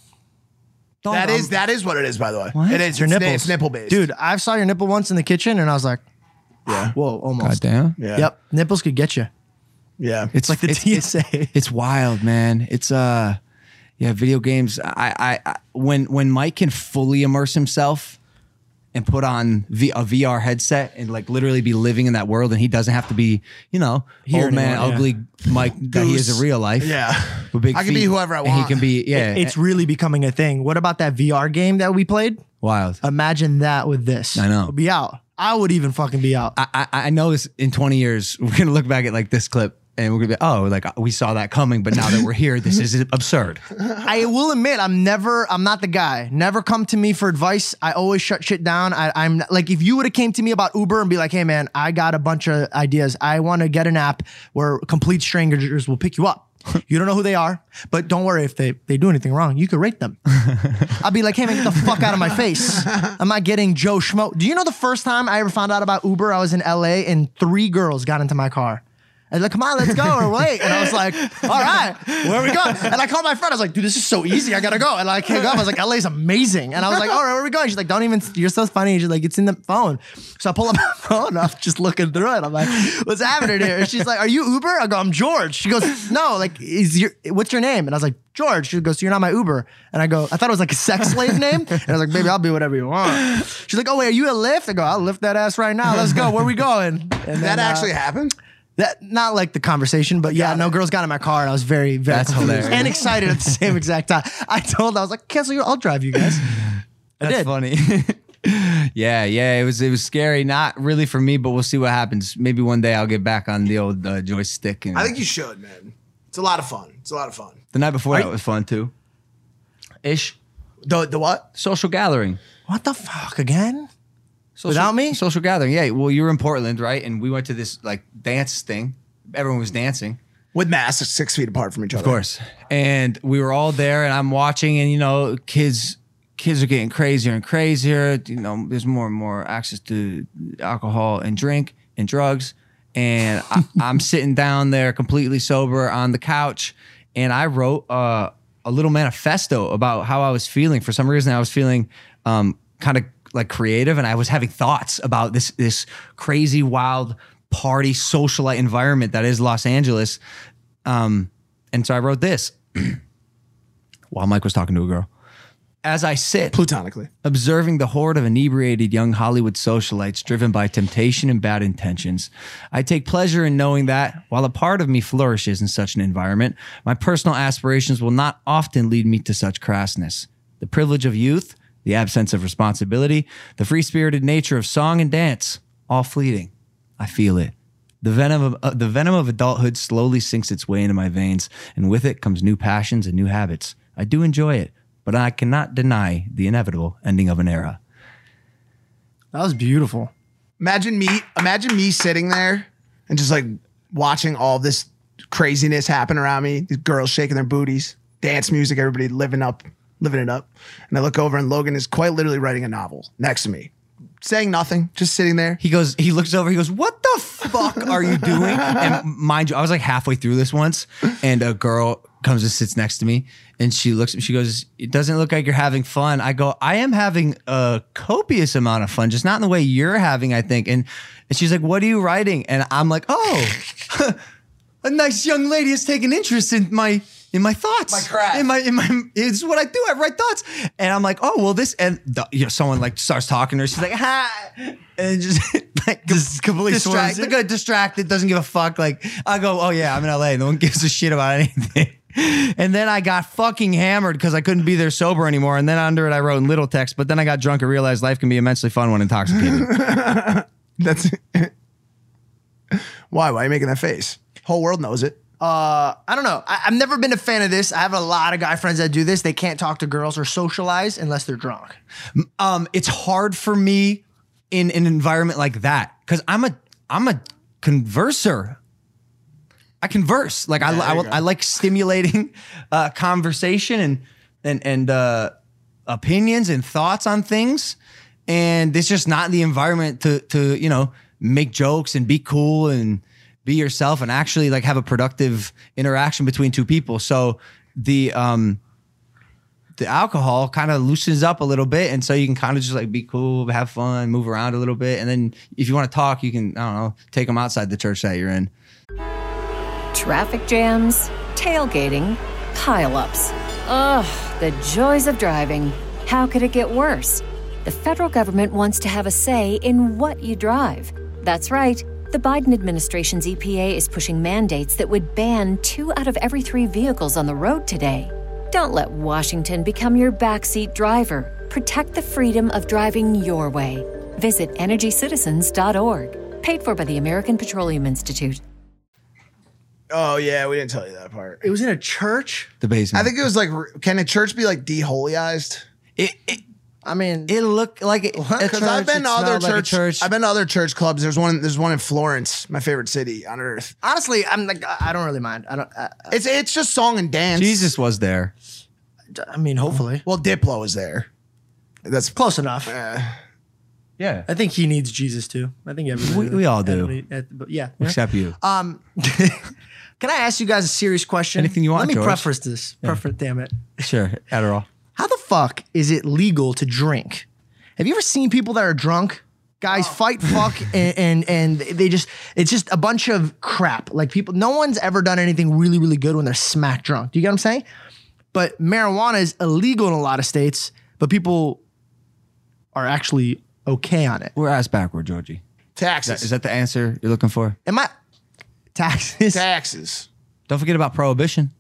S3: Dog,
S2: that
S3: I'm-
S2: is that is what it is. By the way,
S3: What?
S2: it is
S4: Your
S2: it's,
S4: nipples.
S2: It's nipple based,
S4: Dude, I saw your nipple once in the kitchen and I was like,
S2: Yeah,
S4: whoa, almost.
S3: Goddamn.
S2: yeah,
S4: Yep, nipples could get you.
S2: yeah.
S3: It's
S4: Like the
S3: it's,
S4: T S A.
S3: It's, it's wild, man. It's uh, yeah, video games. I, I, I when when Mike can fully immerse himself and put on v, a V R headset and like literally be living in that world, and he doesn't have to be, you know,
S4: Here
S3: old man,
S4: anymore, yeah.
S3: ugly Mike that he is
S2: Goose.
S3: in real life.
S2: Yeah.
S3: with big
S2: I can be
S3: feet.
S2: whoever I
S3: And he
S2: want.
S3: can be, yeah,
S4: It's really becoming a thing. What about that V R game that we played?
S3: wild.
S4: Imagine that with this.
S3: I know.
S4: I'll be out. I would even fucking be out.
S3: I, I I know this in twenty years we're gonna look back at like this clip and we're gonna be oh like we saw that coming, but now that we're here, this is absurd.
S4: I will admit, I'm never, I'm not the guy. Never come to me for advice. I always shut shit down. I, I'm like, if you would have came to me about Uber and be like, hey man, I got a bunch of ideas. I want to get an app where complete strangers will pick you up. You don't know who they are, but don't worry if they, they do anything wrong. You could rate them. I'll be like, hey man, get the fuck out of my face. I'm not getting Joe Schmo. Do you know the first time I ever found out about Uber, I was in L A and three girls got into my car. And they're like, come on, let's go, or wait. And I was like, all right, where are we going? And I called my friend. I was like, dude, this is so easy. I gotta go. And I came up. I was like, L A's amazing. And I was like, all right, where are we going? She's like, don't even, you're so funny. She's like, it's in the phone. So I pull up my phone. I'm just looking through it. I'm like, what's happening here? And she's like, are you Uber? I go, I'm George. She goes, no, like, is your, what's your name? And I was like, George. She goes, so you're not my Uber. And I go, I thought it was like a sex slave name. And I was like, baby, I'll be whatever you want. She's like, oh, wait, are you a Lyft? I go, I'll lift that ass right now. Let's go. Where are we going? And
S2: that
S4: then, uh,
S2: actually happened.
S4: That not like the conversation, but yeah, no girls got in my car and I was very, very
S3: That's
S4: confused
S3: hilarious.
S4: and excited at the same exact time. I told, I was like, cancel your, I'll drive you guys. I
S3: That's
S4: did.
S3: funny. yeah, yeah, it was it was scary. Not really for me, but we'll see what happens. Maybe one day I'll get back on the old uh, joystick. And
S2: I think you should, man. It's a lot of fun. It's a lot of fun.
S3: the night before
S4: Are
S3: that
S4: you-
S3: was fun too. ish.
S2: The the what?
S3: Social gathering.
S4: What the fuck again?
S3: Social,
S4: Without me?
S3: Social gathering. Yeah. Well, you were in Portland, right? And we went to this like dance thing. Everyone was dancing.
S2: With masks six feet apart from each other.
S3: Of course. And we were all there and I'm watching and, you know, kids kids are getting crazier and crazier. You know, there's more and more access to alcohol and drink and drugs. And I, I'm sitting down there completely sober on the couch. And I wrote uh, a little manifesto about how I was feeling. For some reason, I was feeling um, kind of like creative and I was having thoughts about this, this crazy, wild party socialite environment that is Los Angeles. Um, and so I wrote this while Mike was talking to a girl. As I sit,
S2: Platonically.
S3: observing the horde of inebriated young Hollywood socialites driven by temptation and bad intentions, I take pleasure in knowing that, while a part of me flourishes in such an environment, my personal aspirations will not often lead me to such crassness. The privilege of youth, the absence of responsibility, the free-spirited nature of song and dance, all fleeting. I feel it. The venom of uh, the venom of adulthood slowly sinks its way into my veins, and with it comes new passions and new habits. I do enjoy it, but I cannot deny the inevitable ending of an era.
S4: That was beautiful.
S2: Imagine me, imagine me sitting there and just like watching all this craziness happen around me. These girls shaking their booties, dance music, everybody living up, living it up. And I look over and Logan is quite literally writing a novel next to me, saying nothing, just sitting there.
S3: He goes, he looks over, he goes, "What the fuck are you doing?" And mind you, I was like halfway through this once, and a girl comes and sits next to me, and she looks at me, she goes, "It doesn't look like you're having fun." I go, "I am having a copious amount of fun, just not in the way you're having, I think." And, and she's like, "What are you writing?" And I'm like, "Oh, a nice young lady has taken interest in my in my thoughts.
S2: My craft.
S3: In my in my it's what I do. I write thoughts." And I'm like, "Oh, well, this," and the, you know, someone like starts talking to her. She's like, "Ha," and just like
S4: Just completely
S3: distract,
S4: swerves it.
S3: like, distracted, doesn't give a fuck. Like I go, "Oh yeah, I'm in L A. No one gives a shit about anything." And then I got fucking hammered because I couldn't be there sober anymore. And then under it, I wrote in little text. But then I got drunk and realized life can be immensely fun when intoxicated.
S2: That's why. Why are you making that face? Whole world knows it.
S4: Uh, I don't know. I, I've never been a fan of this. I have a lot of guy friends that do this. They can't talk to girls or socialize unless they're drunk.
S3: Um, it's hard for me in an environment like that because I'm a I'm a converser. I converse like I
S2: Yeah,
S3: I,
S2: there you
S3: I,
S2: go.
S3: like stimulating uh, conversation and and and uh, opinions and thoughts on things, and it's just not the environment to to you know make jokes and be cool and be yourself and actually like have a productive interaction between two people. So the um the alcohol kind of loosens up a little bit, and so you can kind of just like be cool, have fun, move around a little bit, and then if you want to talk, you can, I don't know, take them outside the church that you're in.
S1: Traffic jams, tailgating, pileups. Ugh, the joys of driving. How could it get worse? The federal government wants to have a say in what you drive. That's right. The Biden administration's E P A is pushing mandates that would ban two out of every three vehicles on the road today. Don't let Washington become your backseat driver. Protect the freedom of driving your way. Visit energy citizens dot org. Paid for by the American Petroleum Institute.
S2: Oh yeah, we didn't tell you that part.
S4: It was in a church.
S3: The basement.
S2: I think it was like, can a church be like deholyized?
S3: it it,
S4: I mean,
S3: it looked like it, a
S2: Because
S3: church,
S2: I've been
S3: it
S2: to other
S3: smelled like a
S2: church,
S3: church.
S2: I've been to other church clubs. There's one. There's one in Florence, my favorite city on earth.
S4: honestly, I'm like, I I don't really mind. I don't. I,
S2: It's it's just song and dance.
S3: Jesus was there.
S4: I mean, hopefully,
S2: Well, Diplo is there. That's
S4: close enough.
S3: Yeah,
S4: I think he needs Jesus too. I think everybody.
S3: We- we all do.
S4: everybody- uh, but yeah. yeah.
S3: except you.
S4: Um, can I ask you guys a serious question?
S3: Anything you want,
S4: Let me
S3: George.
S4: preface this. Preface, damn it.
S3: Sure, Adderall.
S4: How the fuck is it legal to drink? Have you ever seen people that are drunk? Guys fight, fuck, and, and and they just, it's just a bunch of crap. Like people, no one's ever done anything really, really good when they're smack drunk. Do you get what I'm saying? But marijuana is illegal in a lot of states, but people are actually okay on it.
S3: We're ass backward, Georgie.
S2: taxes.
S3: Is that the answer you're looking for?
S4: Am I? Taxes?
S2: taxes?
S3: Don't forget about prohibition.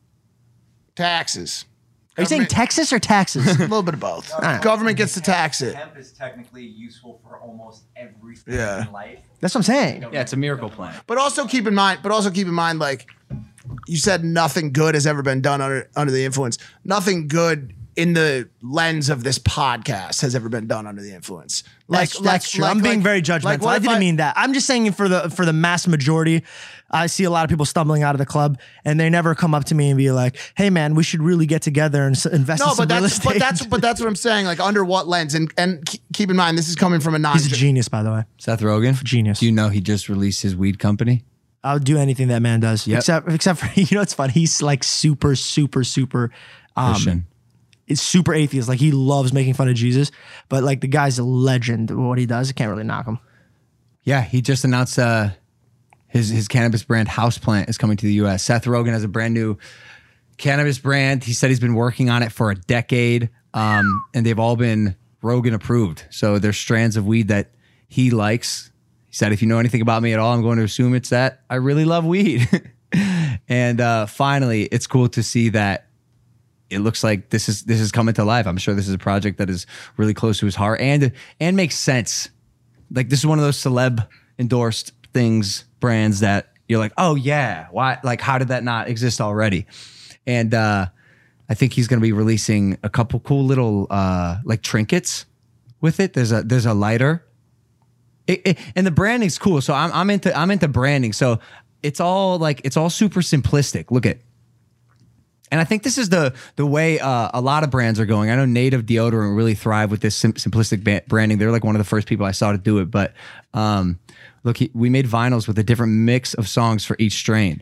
S2: Taxes.
S4: Are you saying
S2: Government-
S4: Texas or taxes?
S2: A little bit of both.
S4: right.
S2: Government gets to tax it.
S5: Hemp is technically useful for almost everything
S2: Yeah.
S5: in life.
S4: That's what I'm saying.
S3: Yeah, it's a miracle plant.
S2: But also keep in mind, but also keep in mind, like you said, nothing good has ever been done under under the influence. Nothing good in the lens of this podcast has ever been done under the influence. Like,
S4: That's, that's true. I'm being
S2: like-
S4: very judgmental.
S2: like, what
S4: I
S2: if
S4: didn't mean that. I'm just saying for the for the mass majority, I see a lot of people stumbling out of the club, and they never come up to me and be like, "Hey, man, we should really get together and s- invest in
S2: No,
S4: some
S2: but
S4: real
S2: that's
S4: estate."
S2: but that's but that's what I'm saying. Like under what lens? And and ke- keep in mind, this is coming from a non.
S4: He's a genius, by the way.
S3: Seth Rogen,
S4: Genius.
S3: Do you know he just released his weed company?
S4: I'll do anything that man does,
S3: Yep.
S4: except except for you know it's fun. He's like super super super. Um,
S3: Christian.
S4: It's super atheist. Like he loves making fun of Jesus, but like the guy's a legend. What he does, I can't really knock him.
S3: Yeah, he just announced uh, his his cannabis brand Houseplant is coming to the U S. Seth Rogen has a brand new cannabis brand. He said he's been working on it for a decade, um, and they've all been Rogan approved. So there's strands of weed that he likes. He said, if you know anything about me at all, I'm going to assume it's that I really love weed. And uh, finally, it's cool to see that it looks like this is this is coming to life. I'm sure this is a project that is really close to his heart and and makes sense. Like this is one of those celeb endorsed things, brands that you're like, oh yeah, why? Like how did that not exist already? And uh, I think he's going to be releasing a couple cool little uh, like trinkets with it. There's a there's a lighter, it, it, and the branding's cool. So I'm I'm into I'm into branding. So it's all like it's all super simplistic. Look at. And I think this is the the way uh, a lot of brands are going. I know Native Deodorant really thrive with this sim- simplistic ba- branding. They're like one of the first people I saw to do it. But um, look, he, we made vinyls with a different mix of songs for each strain,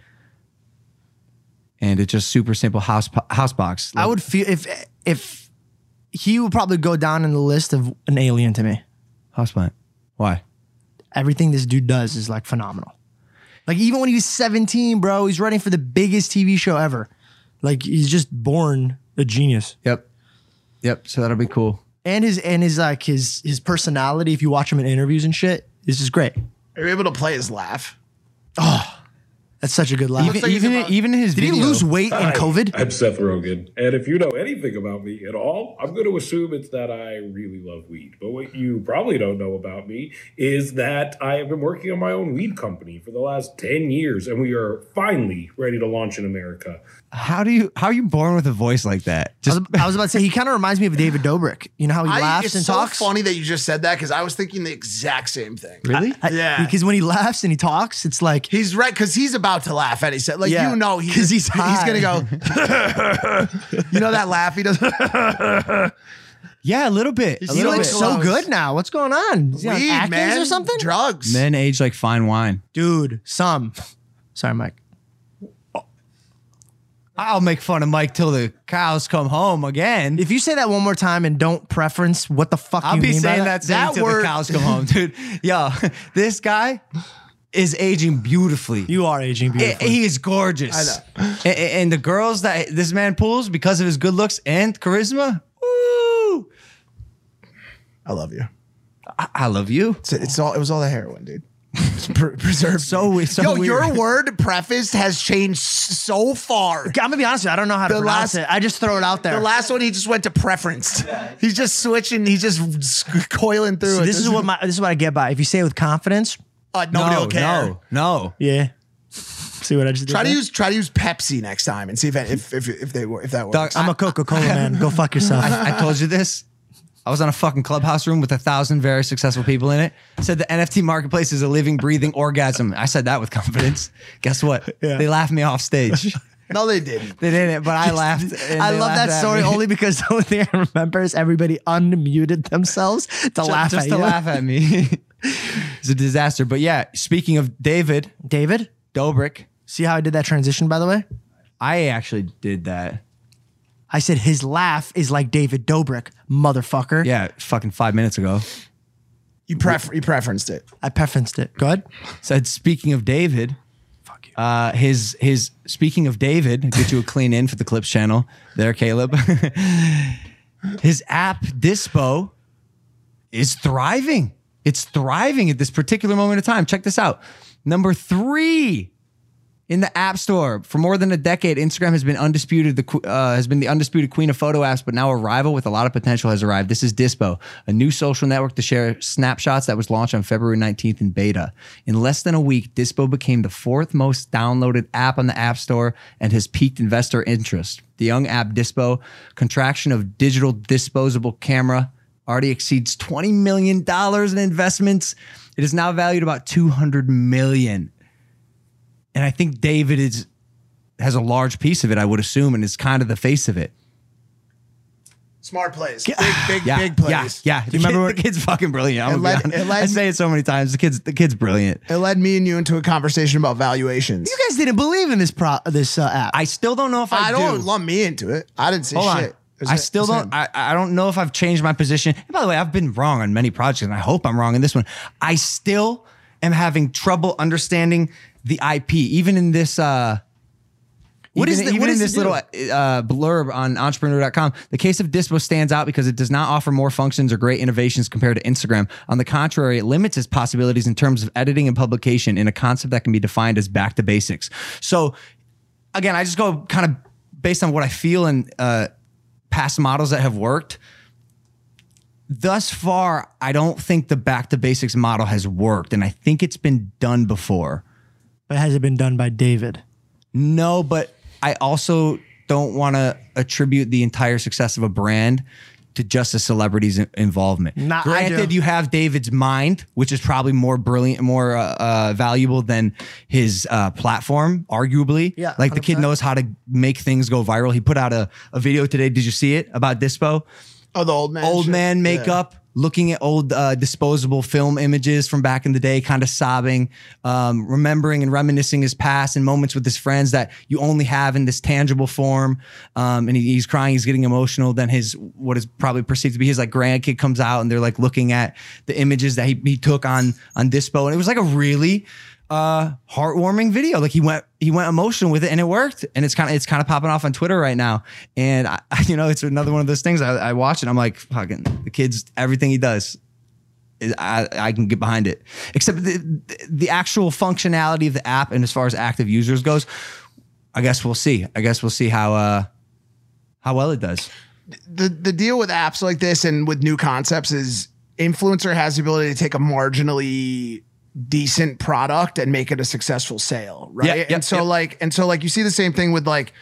S3: and it's just super simple house house box.
S4: I would feel if if he would probably go down in the list of an alien to me.
S3: Houseplant. Why?
S4: Everything this dude does is like phenomenal. Like even when he was seventeen, bro, he's running for the biggest T V show ever. Like he's just born a genius.
S3: Yep. Yep. So that'll be cool.
S4: And his and his like his his personality, if you watch him in interviews and shit, is just great.
S2: Are you able to play his laugh?
S4: That's such a good laugh.
S3: Even
S2: like he's
S3: even,
S2: about-
S3: even his
S4: Did he
S3: video,
S4: lose weight in
S7: Hi,
S4: COVID?
S7: I'm Seth Rogen, and if you know anything about me at all, I'm going to assume it's that I really love weed. But what you probably don't know about me is that I have been working on my own weed company for the last ten years, and we are finally ready to launch in America.
S3: How do you how are you born with a voice like that?
S4: I
S3: Just
S4: was, I was about to say he kind of reminds me of David Dobrik. You know how he
S2: I,
S4: laughs
S2: it's
S4: and
S2: so
S4: talks.
S2: funny that you just said that because I was thinking the exact same thing.
S3: really?
S4: I-
S2: Yeah.
S4: because when he laughs and he talks, it's like
S2: He's right because he's about to laugh at. He said, like
S4: Yeah,
S2: you know, he,
S4: 'cause he's
S2: he's
S4: high.
S2: gonna go. You know that laugh he does.
S3: Yeah, a little bit. A
S2: He's
S4: he
S3: little
S4: looks
S3: bit.
S4: so
S2: close.
S4: good now. What's going on? Is he on
S2: Weed,
S4: Atkins
S2: man,
S4: or something?
S2: Drugs.
S3: Men age like fine wine.
S4: Dude, some. Sorry, Mike.
S3: I'll make fun of Mike till the cows come home again.
S4: If you say that one more time and don't preference what the fuck
S3: I'll
S4: you
S3: be
S4: mean
S3: saying
S4: by
S3: that,
S4: that,
S3: saying
S2: That
S3: till
S2: word-
S3: the cows come home, dude. Yo, this guy is aging beautifully.
S4: you are aging
S3: I-
S4: beautifully.
S3: he is gorgeous.
S2: I know.
S3: And, and the girls that this man pulls because of his good looks and charisma, woo!
S2: I love you.
S3: I, I love you.
S2: It's, it's all. It was all the heroin, dude. It's pre- preserved.
S3: So-
S2: me.
S3: so
S2: Yo,
S3: weird.
S2: your word preface has changed so far.
S4: I'm gonna be honest with you, I don't know how to
S2: The
S4: pronounce
S2: last-
S4: it. I just throw it out there.
S2: The last one, he just went to preferenced. He's just switching. He's just coiling through
S4: So
S2: it.
S4: this is what my this is what I get by. If you say it with confidence,
S2: uh, nobody
S3: no,
S2: will care.
S3: no, no.
S4: yeah. See what I just did?
S2: Try to
S4: there?
S2: use try to use Pepsi next time and see if if if, if they wor- if that works.
S3: Doug,
S4: I'm a Coca-Cola man. Go fuck yourself.
S3: I told you this. I was on a fucking clubhouse room with a thousand very successful people in it. Said the N F T marketplace is a living, breathing orgasm. I said that with confidence. Guess what?
S4: Yeah.
S3: They laughed me off stage.
S2: No, they didn't.
S3: They didn't, but I laughed. and
S4: I
S3: they
S4: love
S3: laughed
S4: that
S3: at
S4: story
S3: me.
S4: only because the only thing I remember is everybody unmuted themselves to
S3: Just-
S4: laugh
S3: just
S4: at
S3: to
S4: you.
S3: laugh at me. It's a disaster. But yeah, speaking of David
S4: David,
S3: Dobrik,
S4: see how I did that transition, by the way?
S3: I actually did that.
S4: I said his laugh is like David Dobrik, motherfucker.
S3: Yeah, fucking five minutes ago.
S2: You prefer you preferenced it.
S4: I preferenced it. Good.
S3: Said speaking of David,
S4: Fuck you.
S3: uh, his his speaking of David, get you a clean in for the Clips channel there, Caleb. His app Dispo is thriving. It's thriving at this particular moment of time. Check this out. Number three In the App Store for more than a decade, Instagram has been undisputed. The uh, has been the undisputed queen of photo apps, but now a rival with a lot of potential has arrived. This is Dispo, a new social network to share snapshots that was launched on February nineteenth in beta. In less than a week, Dispo became the fourth most downloaded app on the App Store and has piqued investor interest. The young app Dispo, contraction of digital disposable camera, already exceeds twenty million dollars in investments. It is now valued about two hundred million dollars. And I think David is has a large piece of it, I would assume, and is kind of the face of it.
S2: Smart plays. Big, big,
S3: Yeah,
S2: big plays.
S3: yeah, yeah.
S2: Do you
S3: The,
S2: remember
S3: kid, the kid's fucking brilliant. I'm
S2: It
S3: gonna
S2: led-
S3: be honest.
S2: it led
S3: I say it so many times. The kid's the kid's brilliant.
S2: It led me and you into a conversation about valuations.
S4: You guys didn't believe in this pro this uh, app.
S3: I still don't know if I,
S2: I
S3: do.
S2: don't lump me into it. I didn't say
S3: Hold
S2: shit.
S3: on.
S2: It was
S3: I
S2: it-
S3: still
S2: it was
S3: don't.
S2: him.
S3: I, I don't know if I've changed my position. And by the way, I've been wrong on many projects, and I hope I'm wrong in this one. I still am having trouble understanding the I P, even in this. Uh,
S4: What
S3: even,
S4: is the-
S3: even
S4: what
S3: in
S4: does
S3: this
S4: it do?
S3: little uh, blurb on entrepreneur dot com, the case of Dispo stands out because it does not offer more functions or great innovations compared to Instagram. On the contrary, it limits its possibilities in terms of editing and publication in a concept that can be defined as back to basics. So, again, I just go kind of based on what I feel and uh, past models that have worked. Thus far, I don't think the back to basics model has worked, and I think it's been done before.
S4: But has it been done by David?
S3: No, but I also don't want to attribute the entire success of a brand to just a celebrity's in- involvement.
S4: Nah, I
S3: Granted,
S4: do.
S3: you have David's mind, which is probably more brilliant, more uh, uh, valuable than his uh, platform, arguably.
S4: Yeah,
S3: like the
S4: one hundred
S3: kid
S4: percent.
S3: knows how to make things go viral. He put out a, a video today. Did you see it about Dispo?
S2: Oh, the old man.
S3: Old
S2: shit?
S3: man
S2: Yeah.
S3: makeup, looking at old uh, disposable film images from back in the day, kind of sobbing, um, remembering and reminiscing his past and moments with his friends that you only have in this tangible form. Um, and he, he's crying, he's getting emotional. Then his, what is probably perceived to be his like grandkid comes out and they're like looking at the images that he, he took on, on Dispo. And it was like a really uh, heartwarming video. Like he went, he went emotional with it and it worked. And it's kind of, it's kind of popping off on Twitter right now. And I, you know, it's another one of those things I, I watch and I'm like, fucking the kid's everything he does. is- I, I can get behind it, except the, the actual functionality of the app. And as far as active users goes, I guess we'll see. I guess we'll see how, uh, how well it does.
S2: the the deal with apps like this and with new concepts is influencer has the ability to take a marginally decent product and make it a successful sale, right?
S3: Yep, yep,
S2: and so
S3: yep.
S2: like and so like you see the same thing with like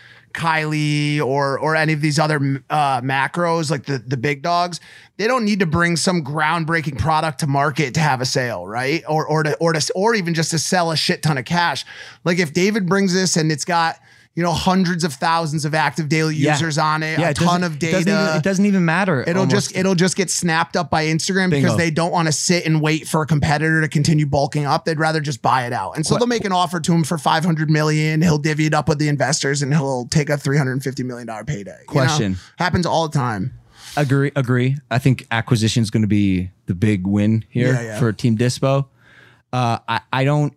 S2: Kylie or or any of these other uh, macros like the the big dogs. They don't need to bring some groundbreaking product to market to have a sale, right? Or or to or to or even just to sell a shit ton of cash. Like if David brings this and it's got, you know, hundreds of thousands of active daily
S3: Yeah.
S2: users on it,
S3: Yeah,
S2: a
S3: it doesn't-
S2: ton of
S3: it
S2: data.
S3: doesn't even- It doesn't even matter.
S2: It'll
S3: almost.
S2: just it'll just get snapped up by Instagram
S3: Bingo.
S2: because they don't want to sit and wait for a competitor to continue bulking up. They'd rather just buy it out. And so
S3: What-
S2: they'll make an offer to him for five hundred million. He'll divvy it up with the investors and he'll take a three hundred fifty million dollars payday. You know?
S3: Question.
S2: Happens all the time.
S3: Agree, agree. I think acquisition is going to be the big win here
S2: Yeah, yeah.
S3: for Team Dispo. Uh, I, I don't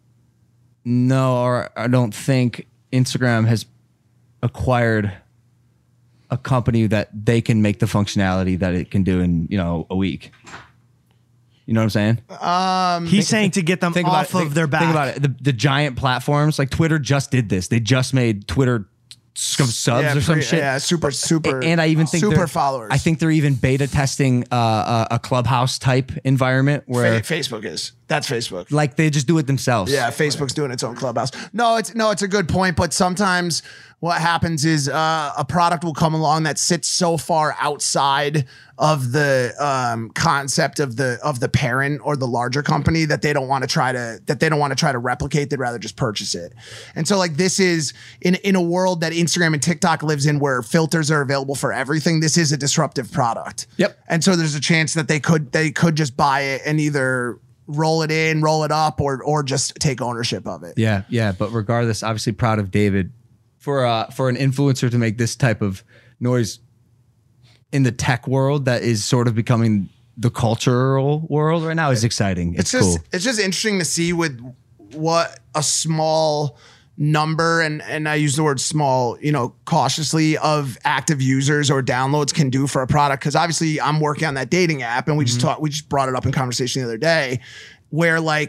S3: know, or I don't think Instagram has acquired a company that they can make the functionality that it can do in, you know, a week. You know what I'm saying?
S4: He's saying to get them
S3: Think
S4: off
S3: about it.
S4: of
S3: Think-
S4: their back.
S3: Think about it. The, the giant platforms like Twitter just did this. They just made Twitter some subs
S2: Yeah,
S3: or some
S2: pre-
S3: shit.
S2: yeah, super, super-
S3: And I even think
S2: super
S3: they're-
S2: followers.
S3: I think they're even beta testing uh, a, a Clubhouse type environment where
S2: Fa- Facebook is. That's Facebook.
S3: like they just do it themselves.
S2: Yeah, Facebook's doing its own clubhouse. No, it's no, it's a good point. But sometimes what happens is uh, a product will come along that sits so far outside of the um, concept of the of the parent or the larger company that they don't want to try to that they don't want to try to replicate. They'd rather just purchase it. And so, like this is in in a world that Instagram and TikTok lives in, where filters are available for everything. This is a disruptive product.
S3: Yep.
S2: And so there's a chance that they could they could just buy it and either roll it in, roll it up, or or just take ownership of it.
S3: Yeah, yeah. But regardless, obviously proud of David for uh, for an influencer to make this type of noise in the tech world that is sort of becoming the cultural world right now is exciting. It's,
S2: It's just
S3: cool.
S2: it's just interesting to see with what a small number, and and I use the word small, you know, cautiously, of active users or downloads can do for a product. Because obviously I'm working on that dating app, and we just talked, we just brought it up in conversation the other day, where like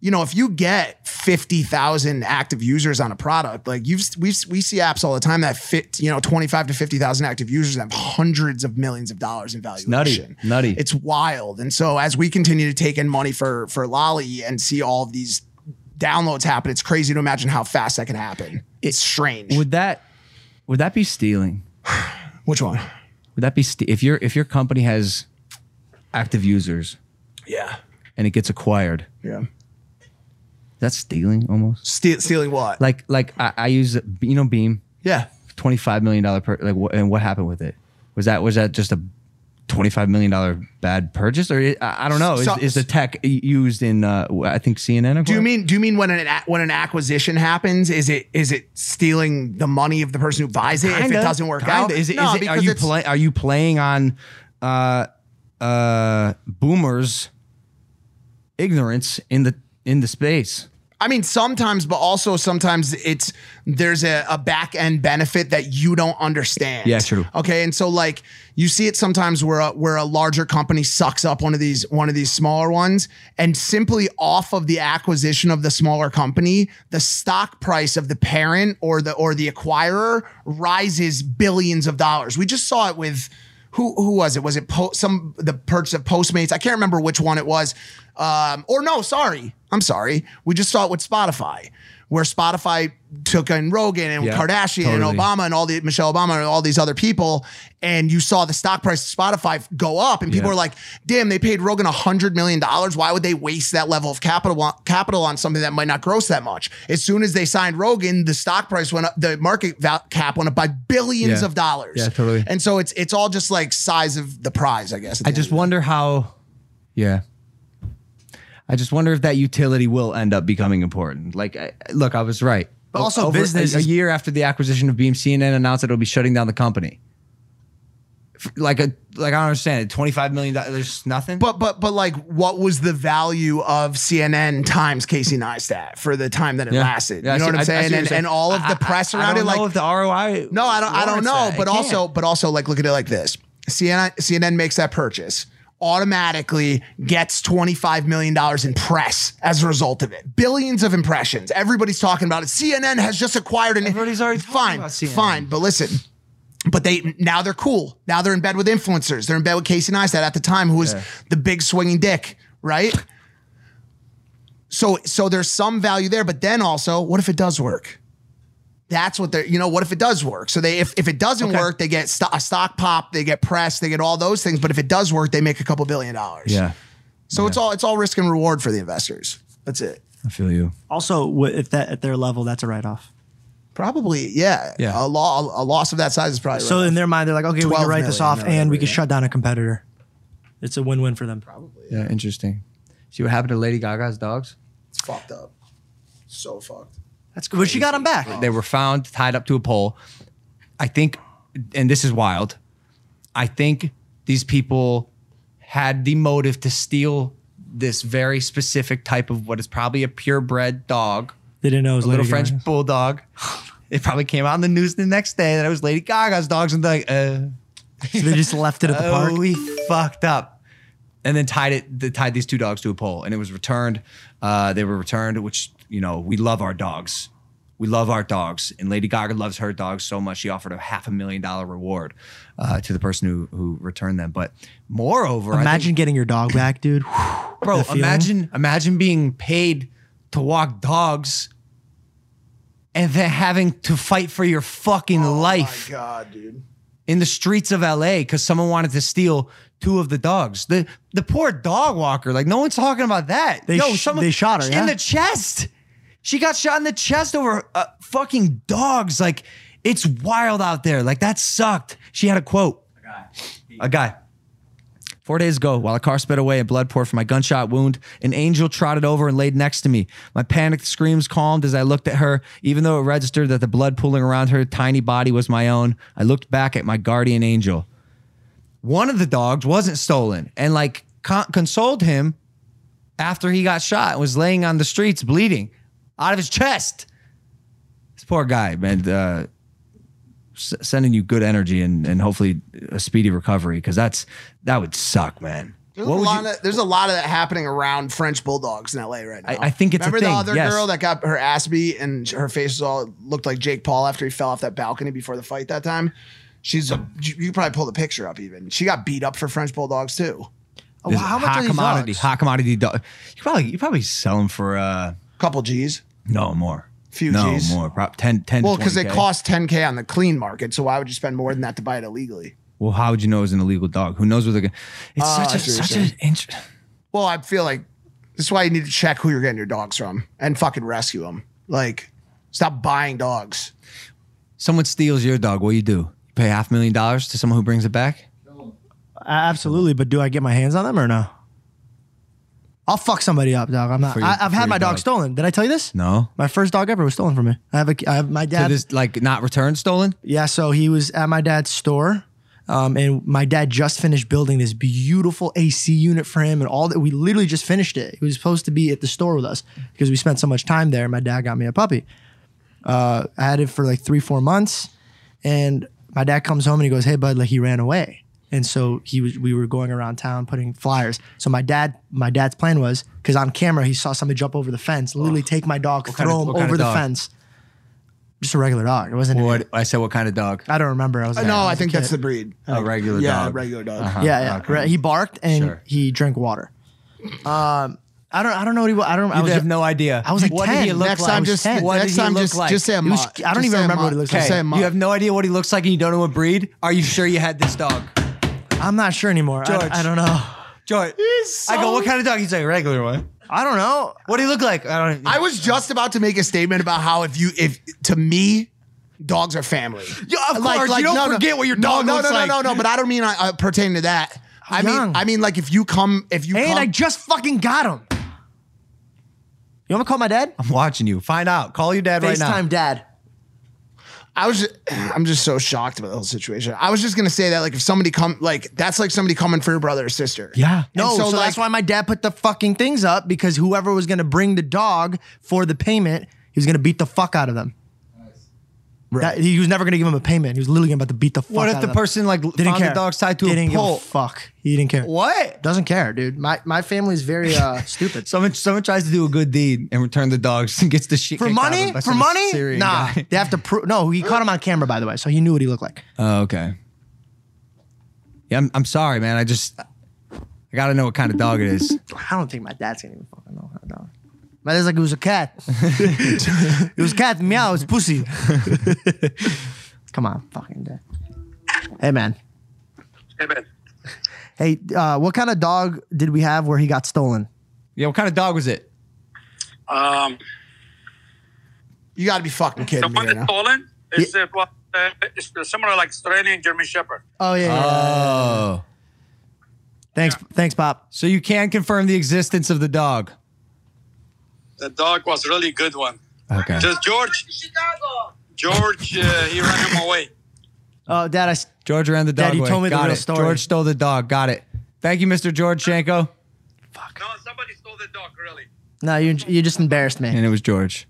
S2: you know, if you get fifty thousand active users on a product, like you've, we we see apps all the time that fit, you know, twenty-five to fifty thousand active users and have hundreds of millions of dollars in valuation.
S3: Nutty, nutty.
S2: It's wild. And so as we continue to take in money for, for Lolly and see all of these downloads happen, it's crazy to imagine how fast that can happen. It's strange.
S3: Would that, would that be stealing?
S2: Which one?
S3: Would that be, ste- if your, if your company has active users
S2: Yeah.
S3: and it gets acquired,
S2: Yeah.
S3: that's stealing almost?
S2: Steal, stealing what?
S3: Like, like I, I use, you know, Beam,
S2: Yeah.
S3: twenty-five million dollars per, like, wh- and what happened with it? Was that, was that just a twenty-five million dollars bad purchase? Or it, I, I don't know. Is,
S2: So-
S3: is the tech used in, uh, I think C N N?
S2: Do you mean do you mean when an a- when an acquisition happens, is it is it stealing the money of the person who buys it if it doesn't work
S3: kinda.
S2: out?
S3: Is it,
S2: No,
S3: is it, are
S2: because
S3: you
S2: it's-
S3: play, are you playing on uh, uh, boomers' ignorance in the in the space?
S2: I mean, sometimes, but also sometimes it's there's a, a back end benefit that you don't understand.
S3: Yeah, true.
S2: Okay, and so like you see it sometimes where a, where a larger company sucks up one of these one of these smaller ones, and simply off of the acquisition of the smaller company, the stock price of the parent or the or the acquirer rises billions of dollars. We just saw it with. Who who was it? Was it po- some the purchase of Postmates? I can't remember which one it was. Um, or no, sorry, I'm sorry. We just saw it with Spotify, where Spotify took in Rogan and
S3: Yeah,
S2: Kardashian
S3: totally.
S2: and Obama and all the Michelle Obama and all these other people, and you saw the stock price of Spotify go up, and people
S3: Yeah.
S2: were like, "Damn, they paid Rogan a hundred million dollars. Why would they waste that level of capital capital on something that might not gross that much?" As soon as they signed Rogan, the stock price went up, the market val- cap went up by billions
S3: Yeah.
S2: of dollars.
S3: Yeah, totally.
S2: And so it's it's all just like size of the prize, I guess. at
S3: I
S2: the
S3: just
S2: end of
S3: wonder how, yeah. I just wonder if that utility will end up becoming important. Like, I, look, I was right.
S4: But also
S3: Over
S4: business
S3: a, a
S4: is-
S3: year after the acquisition of Beam, C N N announced that it'll be shutting down the company. F- Like a like I don't understand it. twenty-five million dollars. There's nothing.
S2: But but but like, what was the value of C N N times Casey Neistat for the time that it
S3: Yeah.
S2: lasted?
S3: Yeah, I
S2: you know
S3: see-
S2: what I'm
S3: I- I see
S2: saying?
S3: what you're
S2: and,
S3: saying.
S2: and all of the
S3: I-
S2: press
S3: I,
S2: around
S3: I don't
S2: it, like
S3: know if the R O I.
S2: no, I don't. I don't
S3: warrants
S2: know.
S3: that.
S2: But
S3: It
S2: also,
S3: can't.
S2: but also, like, look at it like this: C N N C N N makes that purchase, automatically gets twenty-five million dollars in press as a result of it. Billions of impressions. Everybody's talking about it. C N N has just acquired an.
S3: Everybody's already talking
S2: fine,
S3: about C N N.
S2: fine. But listen. But they now they're cool. Now they're in bed with influencers. They're in bed with Casey Neistat at the time, who was
S3: Yeah.
S2: the big swinging dick, right? So so there's some value there, but then also, what if it does work? That's what they're, you know, what if it does work? So they, if, if it doesn't
S3: Okay.
S2: work, they get st- a stock pop, they get press, they get all those things. But if it does work, they make a couple billion dollars.
S3: Yeah,
S2: So it's all, it's all risk and reward for the investors. That's it.
S3: I feel you.
S8: Also, wh- if that at their level, that's a write off.
S2: Probably, yeah.
S3: Yeah.
S2: A, law, a loss of that size is probably
S8: So
S2: right.
S8: in their mind, they're like, okay, we can
S2: twelve
S8: write this
S2: million
S8: off,
S2: or
S8: and we
S2: whatever,
S8: can
S2: yeah.
S8: shut down a competitor. It's a win-win for them.
S2: Probably.
S3: Yeah, interesting. See what happened to Lady Gaga's dogs?
S2: It's fucked up. So fucked.
S8: That's good. But she got them back.
S3: They were found tied up to a pole. I think, and this is wild, I think these people had the motive to steal this very specific type of what is probably a purebred dog,
S8: They didn't know it was
S3: a little
S8: Lady
S3: French
S8: Gaga.
S3: bulldog. It probably came out in the news the next day that it was Lady Gaga's dogs, and they're like, uh,
S8: So they just left it at the
S3: oh,
S8: park.
S3: we fucked up. And then tied it, they tied these two dogs to a pole, and it was returned. Uh, they were returned, which, you know, we love our dogs. We love our dogs, and Lady Gaga loves her dogs so much. She offered a half a million dollar reward uh, to the person who who returned them. But moreover, I
S8: Imagine
S3: think,
S8: getting your dog back, dude.
S3: bro,
S8: the feeling.
S3: imagine imagine being paid to walk dogs, and then having to fight for your fucking life
S2: My God, dude.
S3: in the streets of L A because someone wanted to steal two of the dogs. The the poor dog walker, like no one's talking about that.
S8: They
S3: Yo,
S8: sh-
S3: someone
S8: they shot her,
S3: in
S8: yeah?
S3: the chest. She got shot in the chest over uh, fucking dogs. Like it's wild out there. Like that sucked. She had a quote.
S5: A guy. He-
S3: A guy. Four days ago, while a car sped away and blood poured from my gunshot wound, an angel trotted over and laid next to me. My panicked screams calmed as I looked at her, even though it registered that the blood pooling around her tiny body was my own. I looked back at my guardian angel. One of the dogs wasn't stolen and like con- consoled him after he got shot and was laying on the streets bleeding out of his chest. This poor guy, man. Uh, s- sending you good energy and, and hopefully a speedy recovery because that's that would suck, man.
S2: There's
S3: What
S2: a
S3: would
S2: lot
S3: you-
S2: of there's a lot of that happening around French bulldogs in L A right now.
S3: I- I think it's a
S2: Remember
S3: thing,
S2: the other
S3: yes.
S2: girl that got her ass beat and her face was all looked like Jake Paul after he fell off that balcony before the fight that time. She's a you you probably pulled a picture up even. She got beat up for French bulldogs too.
S4: Oh,
S3: There's
S4: how much
S3: hot
S4: are these
S3: commodity,
S4: dogs?
S3: hot commodity dog. You probably you probably sell them for uh
S2: Couple G's.
S3: no more,
S2: Few
S3: no
S2: Gs.
S3: more, Prop ten, ten.
S2: Well,
S3: to
S2: because they
S3: twenty K.
S2: cost ten K on the clean market, so why would you spend more than that to buy it illegally?
S3: Well, how would you know it was an illegal dog? Who knows what they're gonna? It's
S2: Oh, I
S3: such a
S2: see what
S3: such
S2: you're
S3: an interest.
S2: Well, I feel like this is why you need to check who you're getting your dogs from and fucking rescue them. Like, stop buying dogs.
S3: Someone steals your dog. What do you do? You pay half a million dollars to someone who brings it back?
S4: Absolutely, but do I get my hands on them or no? I'll fuck somebody up, dog. I'm not.
S3: For your-
S4: I, I've
S3: for
S4: had
S3: your
S4: my dog
S3: dog.
S4: stolen. Did I tell you this?
S3: No.
S4: My first dog ever was stolen from me. I have a. I have my
S3: To
S4: dad.
S3: this like not returned, stolen.
S4: Yeah, so he was at my dad's store, um, and my dad just finished building this beautiful A C unit for him, and all that. We literally just finished it. He was supposed to be at the store with us because we spent so much time there. My dad got me a puppy. Uh, I had it for like three, four months, and my dad comes home and he goes, "Hey, bud, like he ran away." And so he was. We were going around town putting flyers. So my dad, my dad's plan was because on camera he saw somebody jump over the fence, literally take my dog,
S3: kind
S4: throw
S3: of-
S4: him
S3: what kind
S4: over
S3: of
S4: the
S3: dog?
S4: fence. Just a regular dog. It wasn't.
S3: What I said? What kind of dog?
S4: I don't remember. I was.
S2: Uh,
S4: like,
S2: no,
S4: I
S2: I
S4: was a
S2: think
S4: kid.
S2: that's the breed.
S3: A regular
S2: yeah,
S3: dog.
S2: a regular dog.
S3: Uh-huh.
S4: Yeah, yeah.
S3: Okay.
S4: Right. He barked and
S3: Sure.
S4: he drank water. Um, I don't. I don't know what he. wa- I don't. I
S3: You
S4: was
S3: have no idea.
S4: I was like
S3: what
S4: ten.
S3: did he look
S2: Next
S3: like?
S2: time,
S4: was
S2: just
S4: ten.
S3: What
S2: next
S3: did he
S2: time,
S3: look
S2: just
S3: like?
S2: just say a
S4: He was-
S2: mutt.
S4: I don't
S2: Just
S4: even
S2: say a
S4: remember what
S2: mutt.
S4: he looks
S2: Just
S4: like.
S2: say a mutt.
S3: You have no idea what he looks like, and you don't know what breed. Are you sure you had this dog,
S4: I'm not sure anymore. I,
S3: George.
S4: I don't know.
S3: George? I go. What kind of dog? He's like a regular one.
S4: I don't know.
S3: What do he look like? I don't.
S2: I was just about to make a statement about how if you if to me. Dogs are family.
S3: Yeah, of course. You don't forget what your dog
S2: no,
S3: looks
S2: no,
S3: like.
S2: No, no, no, no. But I don't mean uh, uh, pertaining to that. I
S4: young.
S2: mean, I mean, like if you come, if you
S4: And
S2: come,
S4: I just fucking got him. You want me to call my dad?
S3: I'm watching you. Find out. Call your dad right now.
S4: FaceTime dad.
S2: I was, just, I'm just so shocked about the whole situation. I was just gonna say that, like, if somebody come, like, that's like somebody coming for your brother or sister.
S3: Yeah.
S4: No,
S2: And
S4: so,
S2: so,
S4: that's
S2: like-
S4: why my dad put the fucking things up because whoever was gonna bring the dog for the payment, he was gonna beat the fuck out of them. That, he was never gonna give him a payment. He was literally about to beat the fuck
S3: What
S4: out
S3: if
S4: of
S3: the
S4: them.
S3: person like
S4: Didn't
S3: found
S4: care.
S3: the dog's tied to
S4: Didn't
S3: a
S4: give
S3: pole?
S4: a fuck. He didn't care.
S3: What?
S4: Doesn't care, dude. My my family's very uh, stupid.
S3: Someone someone tries to do a good deed and return the dogs and gets the shit
S4: For
S3: kicked out of
S4: money?
S3: them by
S4: For
S3: some
S4: money?
S3: Syrian
S4: Nah.
S3: guy.
S4: They have to prove. No, he caught him on camera, by the way, so he knew what he looked like.
S3: Oh, okay. Yeah, I'm, I'm sorry, man. I just I gotta know what kind of dog it is.
S4: I don't think my dad's gonna even fucking know how to dog. My dad's like, it was a cat. It was a cat. Meow. It's pussy. Come on, fucking dad. Hey, man.
S9: Hey, man.
S4: Hey, uh, what kind of dog did we have where he got stolen?
S3: Yeah, what kind of dog was it?
S9: Um,
S2: You got to be fucking
S9: the
S2: kidding me
S9: one
S2: right
S9: that's
S2: now.
S9: stolen is uh, what, uh, it's similar like Australian German Shepherd.
S4: Oh yeah. yeah, yeah, yeah.
S3: Oh.
S4: Thanks, thanks, Pop.
S3: So you can confirm the existence of the dog.
S9: The dog was really good one.
S3: Okay.
S9: Just George. George, uh, he ran him away.
S4: Oh, Dad, I s-
S3: George ran the dog
S4: Dad, you
S3: away.
S4: told me the
S3: Got
S4: real
S3: it.
S4: story.
S3: George stole the dog. Got it. Thank you, Mister George Shanko.
S9: No, somebody stole the dog, really.
S4: no, you you just embarrassed me.
S3: And it was George.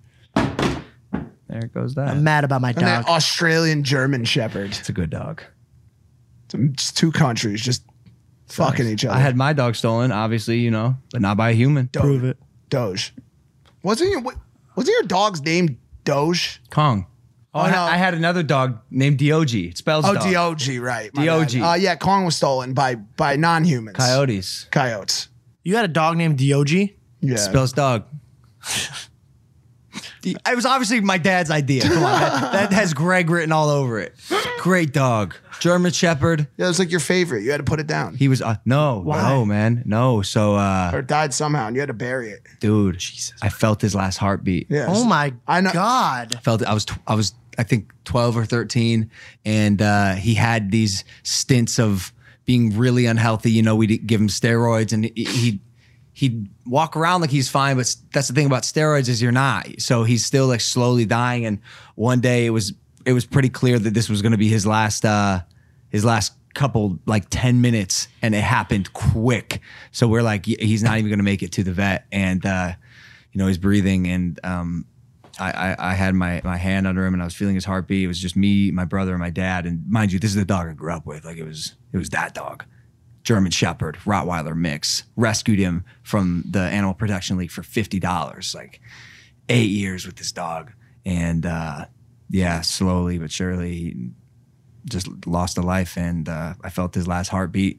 S3: There goes that.
S4: I'm mad about my
S2: And then
S4: dog.
S2: Australian German Shepherd.
S3: It's a good dog.
S2: It's two countries just fucking each other.
S3: I had my dog stolen, obviously, you know, but not by a human.
S4: Prove it.
S2: Doge. Wasn't your wasn't your dog's name Doge?
S3: Kong. Oh,
S2: Oh,
S3: I,
S2: no.
S3: had, I had another dog named Diogi. It spells
S2: Oh,
S3: dog.
S2: D O G, right. my
S3: D O
S2: bad.
S3: G.
S2: Uh, yeah, Kong was stolen by by non-humans.
S3: Coyotes.
S2: Coyotes.
S4: You had a dog named Diogi.
S2: Yeah.
S3: Spells dog. The- It was obviously my dad's idea. Come on, that, that has Greg written all over it. Great dog, German Shepherd.
S2: Yeah, it was like your favorite. You had to put it down.
S3: He was uh, no,
S4: Why?
S3: no, man, no. So, uh,
S2: Or it died somehow and you had to bury it.
S3: dude, Jesus, I felt his last heartbeat.
S2: Yeah.
S4: Oh my
S2: I know.
S4: God.
S3: Felt it. I was, tw- I was, I think twelve or thirteen, and uh, he had these stints of being really unhealthy. You know, we'd give him steroids, and he. he He'd walk around like he's fine, but that's the thing about steroids is you're not. So he's still like slowly dying. And one day it was it was pretty clear that this was going to be his last uh, his last couple like ten minutes, and it happened quick. So we're like, he's not even going to make it to the vet, and uh, you know he's breathing. And um, I, I I had my my hand under him, and I was feeling his heartbeat. It was just me, my brother, and my dad. And mind you, this is the dog I grew up with. Like it was it was that dog. German Shepherd, Rottweiler mix. Rescued him from the Animal Protection League for fifty dollars. Like eight years with this dog. And uh, yeah, slowly but surely just lost a life. And uh, I felt his last heartbeat.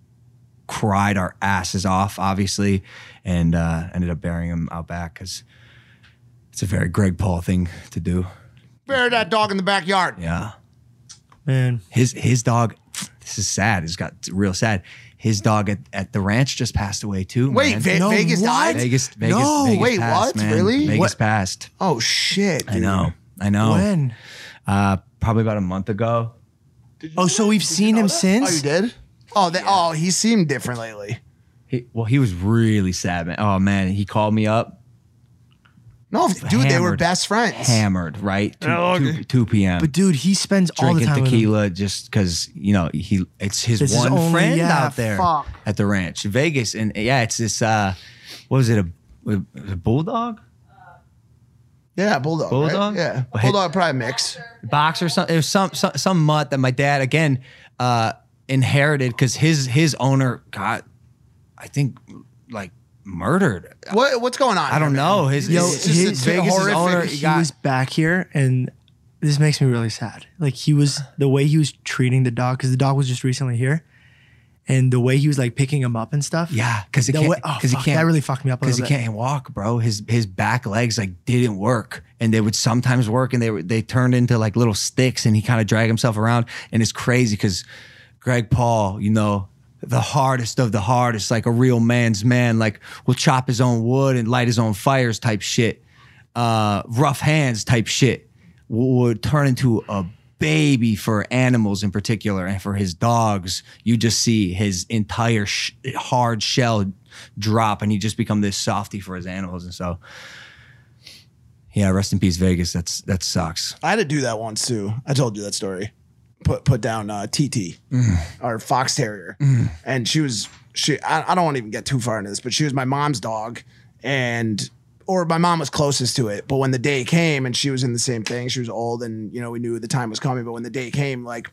S3: Cried our asses off, obviously, and uh, ended up burying him out back because it's a very Greg Paul thing to do.
S2: Bury that dog in the backyard.
S3: Yeah.
S8: Man.
S3: His his dog, this is sad. It's got real sad. His dog at, at the ranch just passed away too.
S2: Wait,
S3: man.
S2: Ve-
S8: No,
S2: Vegas
S8: what?
S2: died?
S3: Vegas, Vegas,
S8: No.
S3: Vegas
S2: Wait,
S3: passed,
S2: what?
S3: man.
S2: Really?
S3: Vegas
S2: What?
S3: passed.
S2: Oh, shit. Dude.
S3: I know. I know.
S8: When?
S3: Uh, probably about a month ago.
S8: Oh, so we've seen him
S2: Oh,
S8: since?
S2: you did? Oh, they, oh, he seemed different lately.
S3: He, well, he was really sad, man. Oh man, he called me up.
S2: No, dude, they were
S3: hammered,
S2: best friends.
S3: Hammered, right? two,
S2: Oh,
S3: two,
S2: okay.
S3: two p.m.
S8: But dude, he spends all the
S3: drinking
S8: time with him.
S3: tequila just because you know he it's his
S8: It's his
S3: one
S8: only-
S3: friend
S8: yeah,
S3: out there
S2: fuck.
S3: at the ranch, Vegas, and yeah, it's this. uh What was it? A, a bulldog,
S2: Yeah, bulldog.
S3: Bulldog?
S2: Right? Yeah,
S3: Well, hey-
S2: bulldog probably mix.
S3: boxer, something. It was some some some mutt that my dad again uh inherited because his his owner got, I think, like murdered.
S2: What what's going on?
S3: I don't
S2: here,
S3: know.
S2: man?
S3: His,
S8: Yo,
S3: his, his
S8: his-
S3: Vegas'
S2: horrific-
S3: owner
S8: He
S3: got
S8: was back here, and this makes me really sad. Like he was the way he was treating the dog, because the dog was just recently here, and the way he was like picking him up and stuff.
S3: yeah, because he
S8: The
S3: can't
S8: way- oh,
S3: because he
S8: fuck,
S3: can't
S8: that really fucked me up a
S3: because he
S8: little bit.
S3: can't walk, bro. His his back legs like didn't work, and they would sometimes work, and they were they turned into like little sticks, and he kind of dragged himself around, and it's crazy because Greg Paul, you know, the hardest of the hardest, like a real man's man, like will chop his own wood and light his own fires type shit, uh, rough hands type shit, w- would turn into a baby for animals in particular, and for his dogs, you just see his entire sh- hard shell drop, and he just become this softy for his animals, and so. Yeah, rest in peace, Vegas. That's that sucks.
S2: I had to do that once too. I told you that story. Put put down uh, T T, our fox terrier, and she was she. I, I don't want to even get too far into this, but she was my mom's dog, and or my mom was closest to it. But when the day came, and she was in the same thing, she was old, and you know we knew the time was coming. But when the day came, like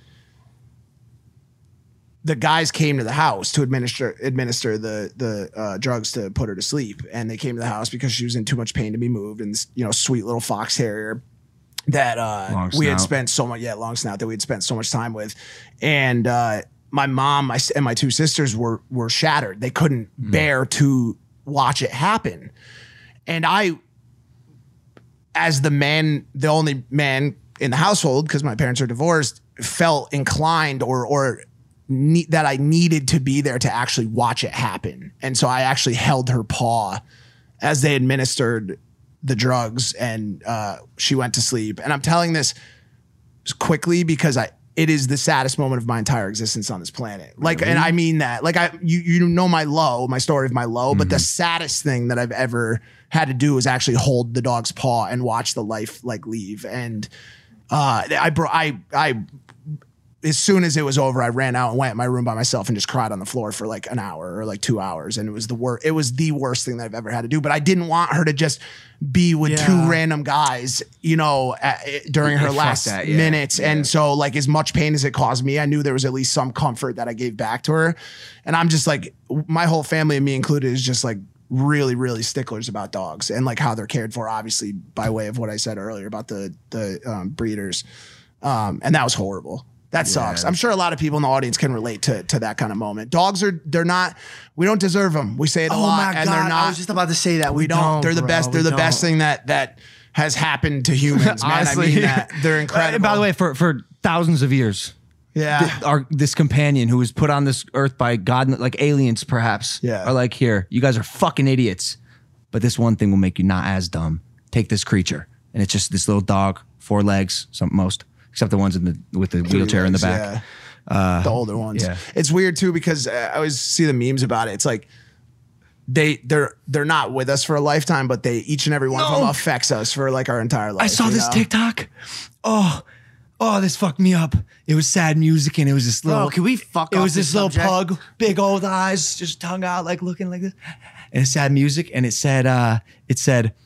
S2: the guys came to the house to administer administer the the uh, drugs to put her to sleep, and they came to the house because she was in too much pain to be moved, and this you know sweet little fox terrier that uh,
S3: Long
S2: we had
S3: snout.
S2: spent so much, yeah, long snout that we had spent so much time with, and uh, my mom, my and my two sisters were were shattered. They couldn't bear to watch it happen, and I, as the man, the only man in the household, because my parents are divorced, felt inclined or or ne- that I needed to be there to actually watch it happen, and so I actually held her paw as they administered the drugs, and uh, she went to sleep. And I'm telling this quickly because I it is the saddest moment of my entire existence on this planet. Like, and I mean that. Like, I you you know my low, my story of my low, but the saddest thing that I've ever had to do was actually hold the dog's paw and watch the life like leave. And uh, I bro, I I. As soon as it was over, I ran out and went in my room by myself and just cried on the floor for like an hour or like two hours. And it was the worst. It was the worst thing that I've ever had to do. But I didn't want her to just be with
S8: Yeah.
S2: two random guys, you know, at, during her
S3: Fuck
S2: last
S3: that, yeah.
S2: minutes.
S3: Yeah.
S2: And so, like, as much pain as it caused me, I knew there was at least some comfort that I gave back to her. And I'm just like, my whole family, and me included, is just like really, really sticklers about dogs and like how they're cared for. Obviously, by way of what I said earlier about the the um, breeders, um, and that was horrible. That sucks. I'm sure a lot of people in the audience can relate to to that kind of moment. Dogs are they're not. We don't deserve them. We say it a
S8: Oh
S2: lot,
S8: my
S2: and
S8: god!
S2: they're not.
S8: I was just about to say that. We,
S2: we don't. They're the
S8: bro.
S2: best. They're
S8: We
S2: the best
S8: don't.
S2: thing that that has happened to humans. Man,
S3: Honestly.
S2: I mean that they're incredible.
S3: And by the way, for for thousands of years,
S2: yeah.
S3: th- our this companion who was put on this earth by God, like aliens, perhaps,
S2: Yeah.
S3: are like, here, you guys are fucking idiots, but this one thing will make you not as dumb. Take this creature, and it's just this little dog, four legs, some most, except the ones in the with the wheelchair in the
S2: legs,
S3: back.
S2: yeah. the older ones.
S3: yeah.
S2: It's weird too because uh, I always see the memes about it. It's like they they're they're not with us for a lifetime, but they each and every one of
S3: No.
S2: them affects us for like our entire life.
S3: I saw
S2: you
S3: this
S2: know?
S3: TikTok. Oh, oh, this fucked me up. It was sad music, and it was this
S8: Bro,
S3: little.
S8: can we fuck
S3: It
S8: off
S3: was this,
S8: this
S3: little
S8: subject?
S3: pug, big old eyes, just tongue out, like looking like this, and it's sad music. And it said, uh, it said,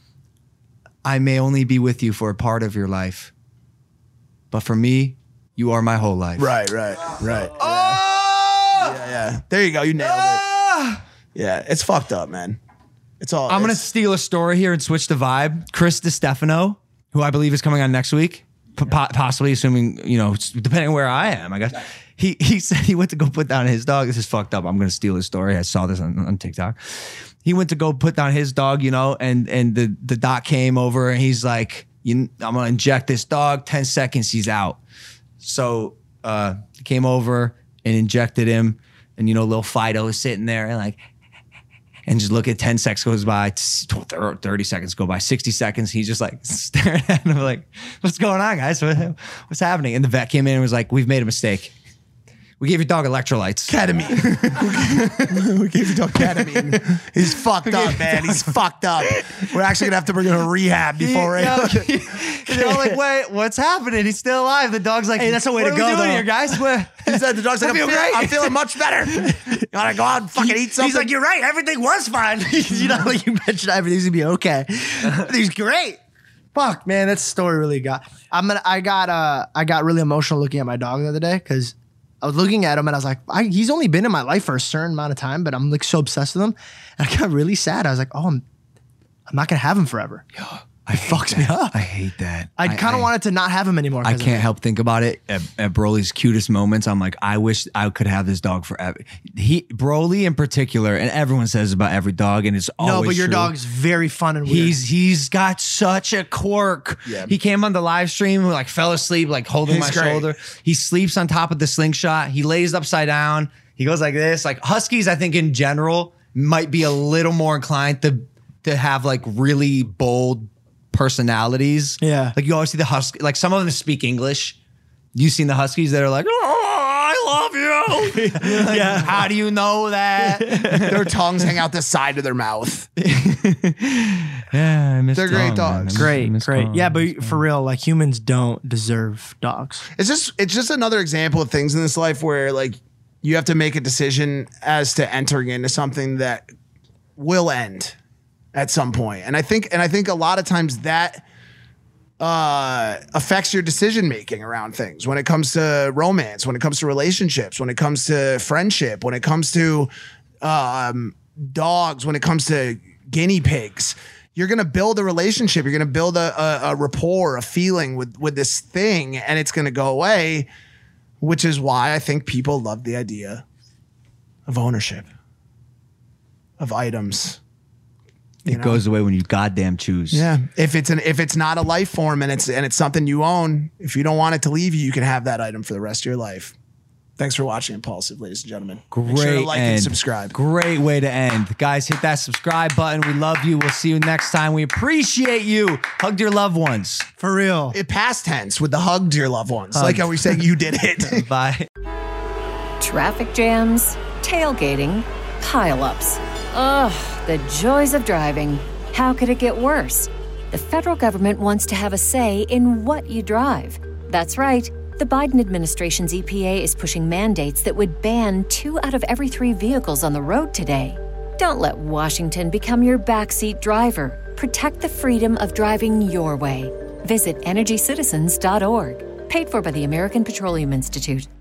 S3: "I may only be with you for a part of your life, but for me, you are my whole life."
S2: Right, right, right.
S3: Oh,
S2: Yeah, Yeah. There you go. You nailed
S3: Ah!
S2: it. Yeah. It's fucked up, man. It's all.
S3: I'm going to
S2: it's-
S3: steal a story here and switch the vibe. Chris DiStefano, who I believe is coming on next week, p- po- possibly assuming, you know, depending on where I am, I guess. He he said he went to go put down his dog. This is fucked up. I'm going to steal his story. I saw this on, on TikTok. He went to go put down his dog, you know, and and the, the doc came over and he's like, you, I'm going to inject this dog. ten seconds, he's out. So uh, he came over and injected him. And, you know, little Fido is sitting there and like, and just look at ten seconds goes by, thirty seconds go by, sixty seconds. He's just like staring at him like, what's going on, guys? What, what's happening? And the vet came in and was like, we've made a mistake. We gave your dog electrolytes.
S2: Ketamine. We gave your dog ketamine. He's fucked up, man. He's fucked up. We're actually going to have to bring him to rehab before
S3: He-
S2: it.
S3: They're all like, wait, what's happening? He's still alive. The dog's like,
S4: Hey, that's the way
S3: what
S4: to
S3: are
S4: go,
S3: we doing
S4: though."
S3: here, guys? What?
S2: He said the dog's like,
S3: I
S2: I'm,
S3: feel
S2: feel-
S3: great.
S2: I'm feeling much better. Gotta go out and fucking eat something.
S4: He's like, you're right. Everything was fine. You know, like you mentioned, everything's gonna be okay. He's great. Fuck, man, that story really got. I'm gonna. I got. Uh, I got really emotional looking at my dog the other day because I was looking at him and I was like, I, he's only been in my life for a certain amount of time, but I'm like so obsessed with him, and I got really sad. I was like, oh, I'm, I'm not gonna have him forever.
S3: I
S4: fucks me up.
S3: I hate that.
S4: I kind of wanted to not have him anymore.
S3: I
S4: 'cause of
S3: can't
S4: it.
S3: help think about it at, at Broly's cutest moments. I'm like, I wish I could have this dog forever. He, Broly in particular, and everyone says about every dog, and it's always
S4: No, but your
S3: true.
S4: dog's very fun and weird.
S3: He's he's got such a quirk.
S2: Yeah.
S3: He came on the live stream, like fell asleep, like holding
S2: He's
S3: my
S2: great.
S3: shoulder. He sleeps on top of the slingshot. He lays upside down. He goes like this. Like Huskies, I think in general might be a little more inclined to to have like really bold personalities.
S4: Yeah.
S3: Like you always see the Husky, like some of them speak English. You've seen the Huskies that are like, oh, I love you. You're like,
S4: Yeah.
S3: How do you know that?
S2: Their tongues hang out the side of their mouth.
S3: Yeah, I miss
S2: They're great
S3: Kong, man.
S2: dogs.
S3: I miss-
S4: great,
S3: I miss
S4: great.
S3: Kong.
S4: Yeah, but for real, like humans don't deserve dogs.
S2: It's just it's just another example of things in this life where like you have to make a decision as to entering into something that will end at some point. And I think and I think a lot of times that uh, affects your decision making around things when it comes to romance, when it comes to relationships, when it comes to friendship, when it comes to um, dogs, when it comes to guinea pigs. You're gonna build a relationship. You're gonna build a, a, a rapport, a feeling with with this thing, and it's gonna go away. Which is why I think people love the idea of ownership, of items. You
S3: It
S2: know?
S3: goes away when you goddamn choose.
S2: Yeah. If it's an if it's not a life form and it's and it's something you own, if you don't want it to leave you, you can have that item for the rest of your life. Thanks for watching Impulsive, ladies and gentlemen.
S3: Great
S2: Make sure to like
S3: end.
S2: and subscribe.
S3: Great way to end. Guys, hit that subscribe button. We love you. We'll see you next time. We appreciate you. Hug your loved ones.
S4: For real.
S2: It past tense with the hug to your loved ones. Like how we say you did it.
S3: Bye.
S1: Traffic jams, tailgating, pileups. Ugh, the joys of driving. How could it get worse? The federal government wants to have a say in what you drive. That's right. The Biden administration's E P A is pushing mandates that would ban two out of every three vehicles on the road today. Don't let Washington become your backseat driver. Protect the freedom of driving your way. Visit energy citizens dot org. Paid for by the American Petroleum Institute.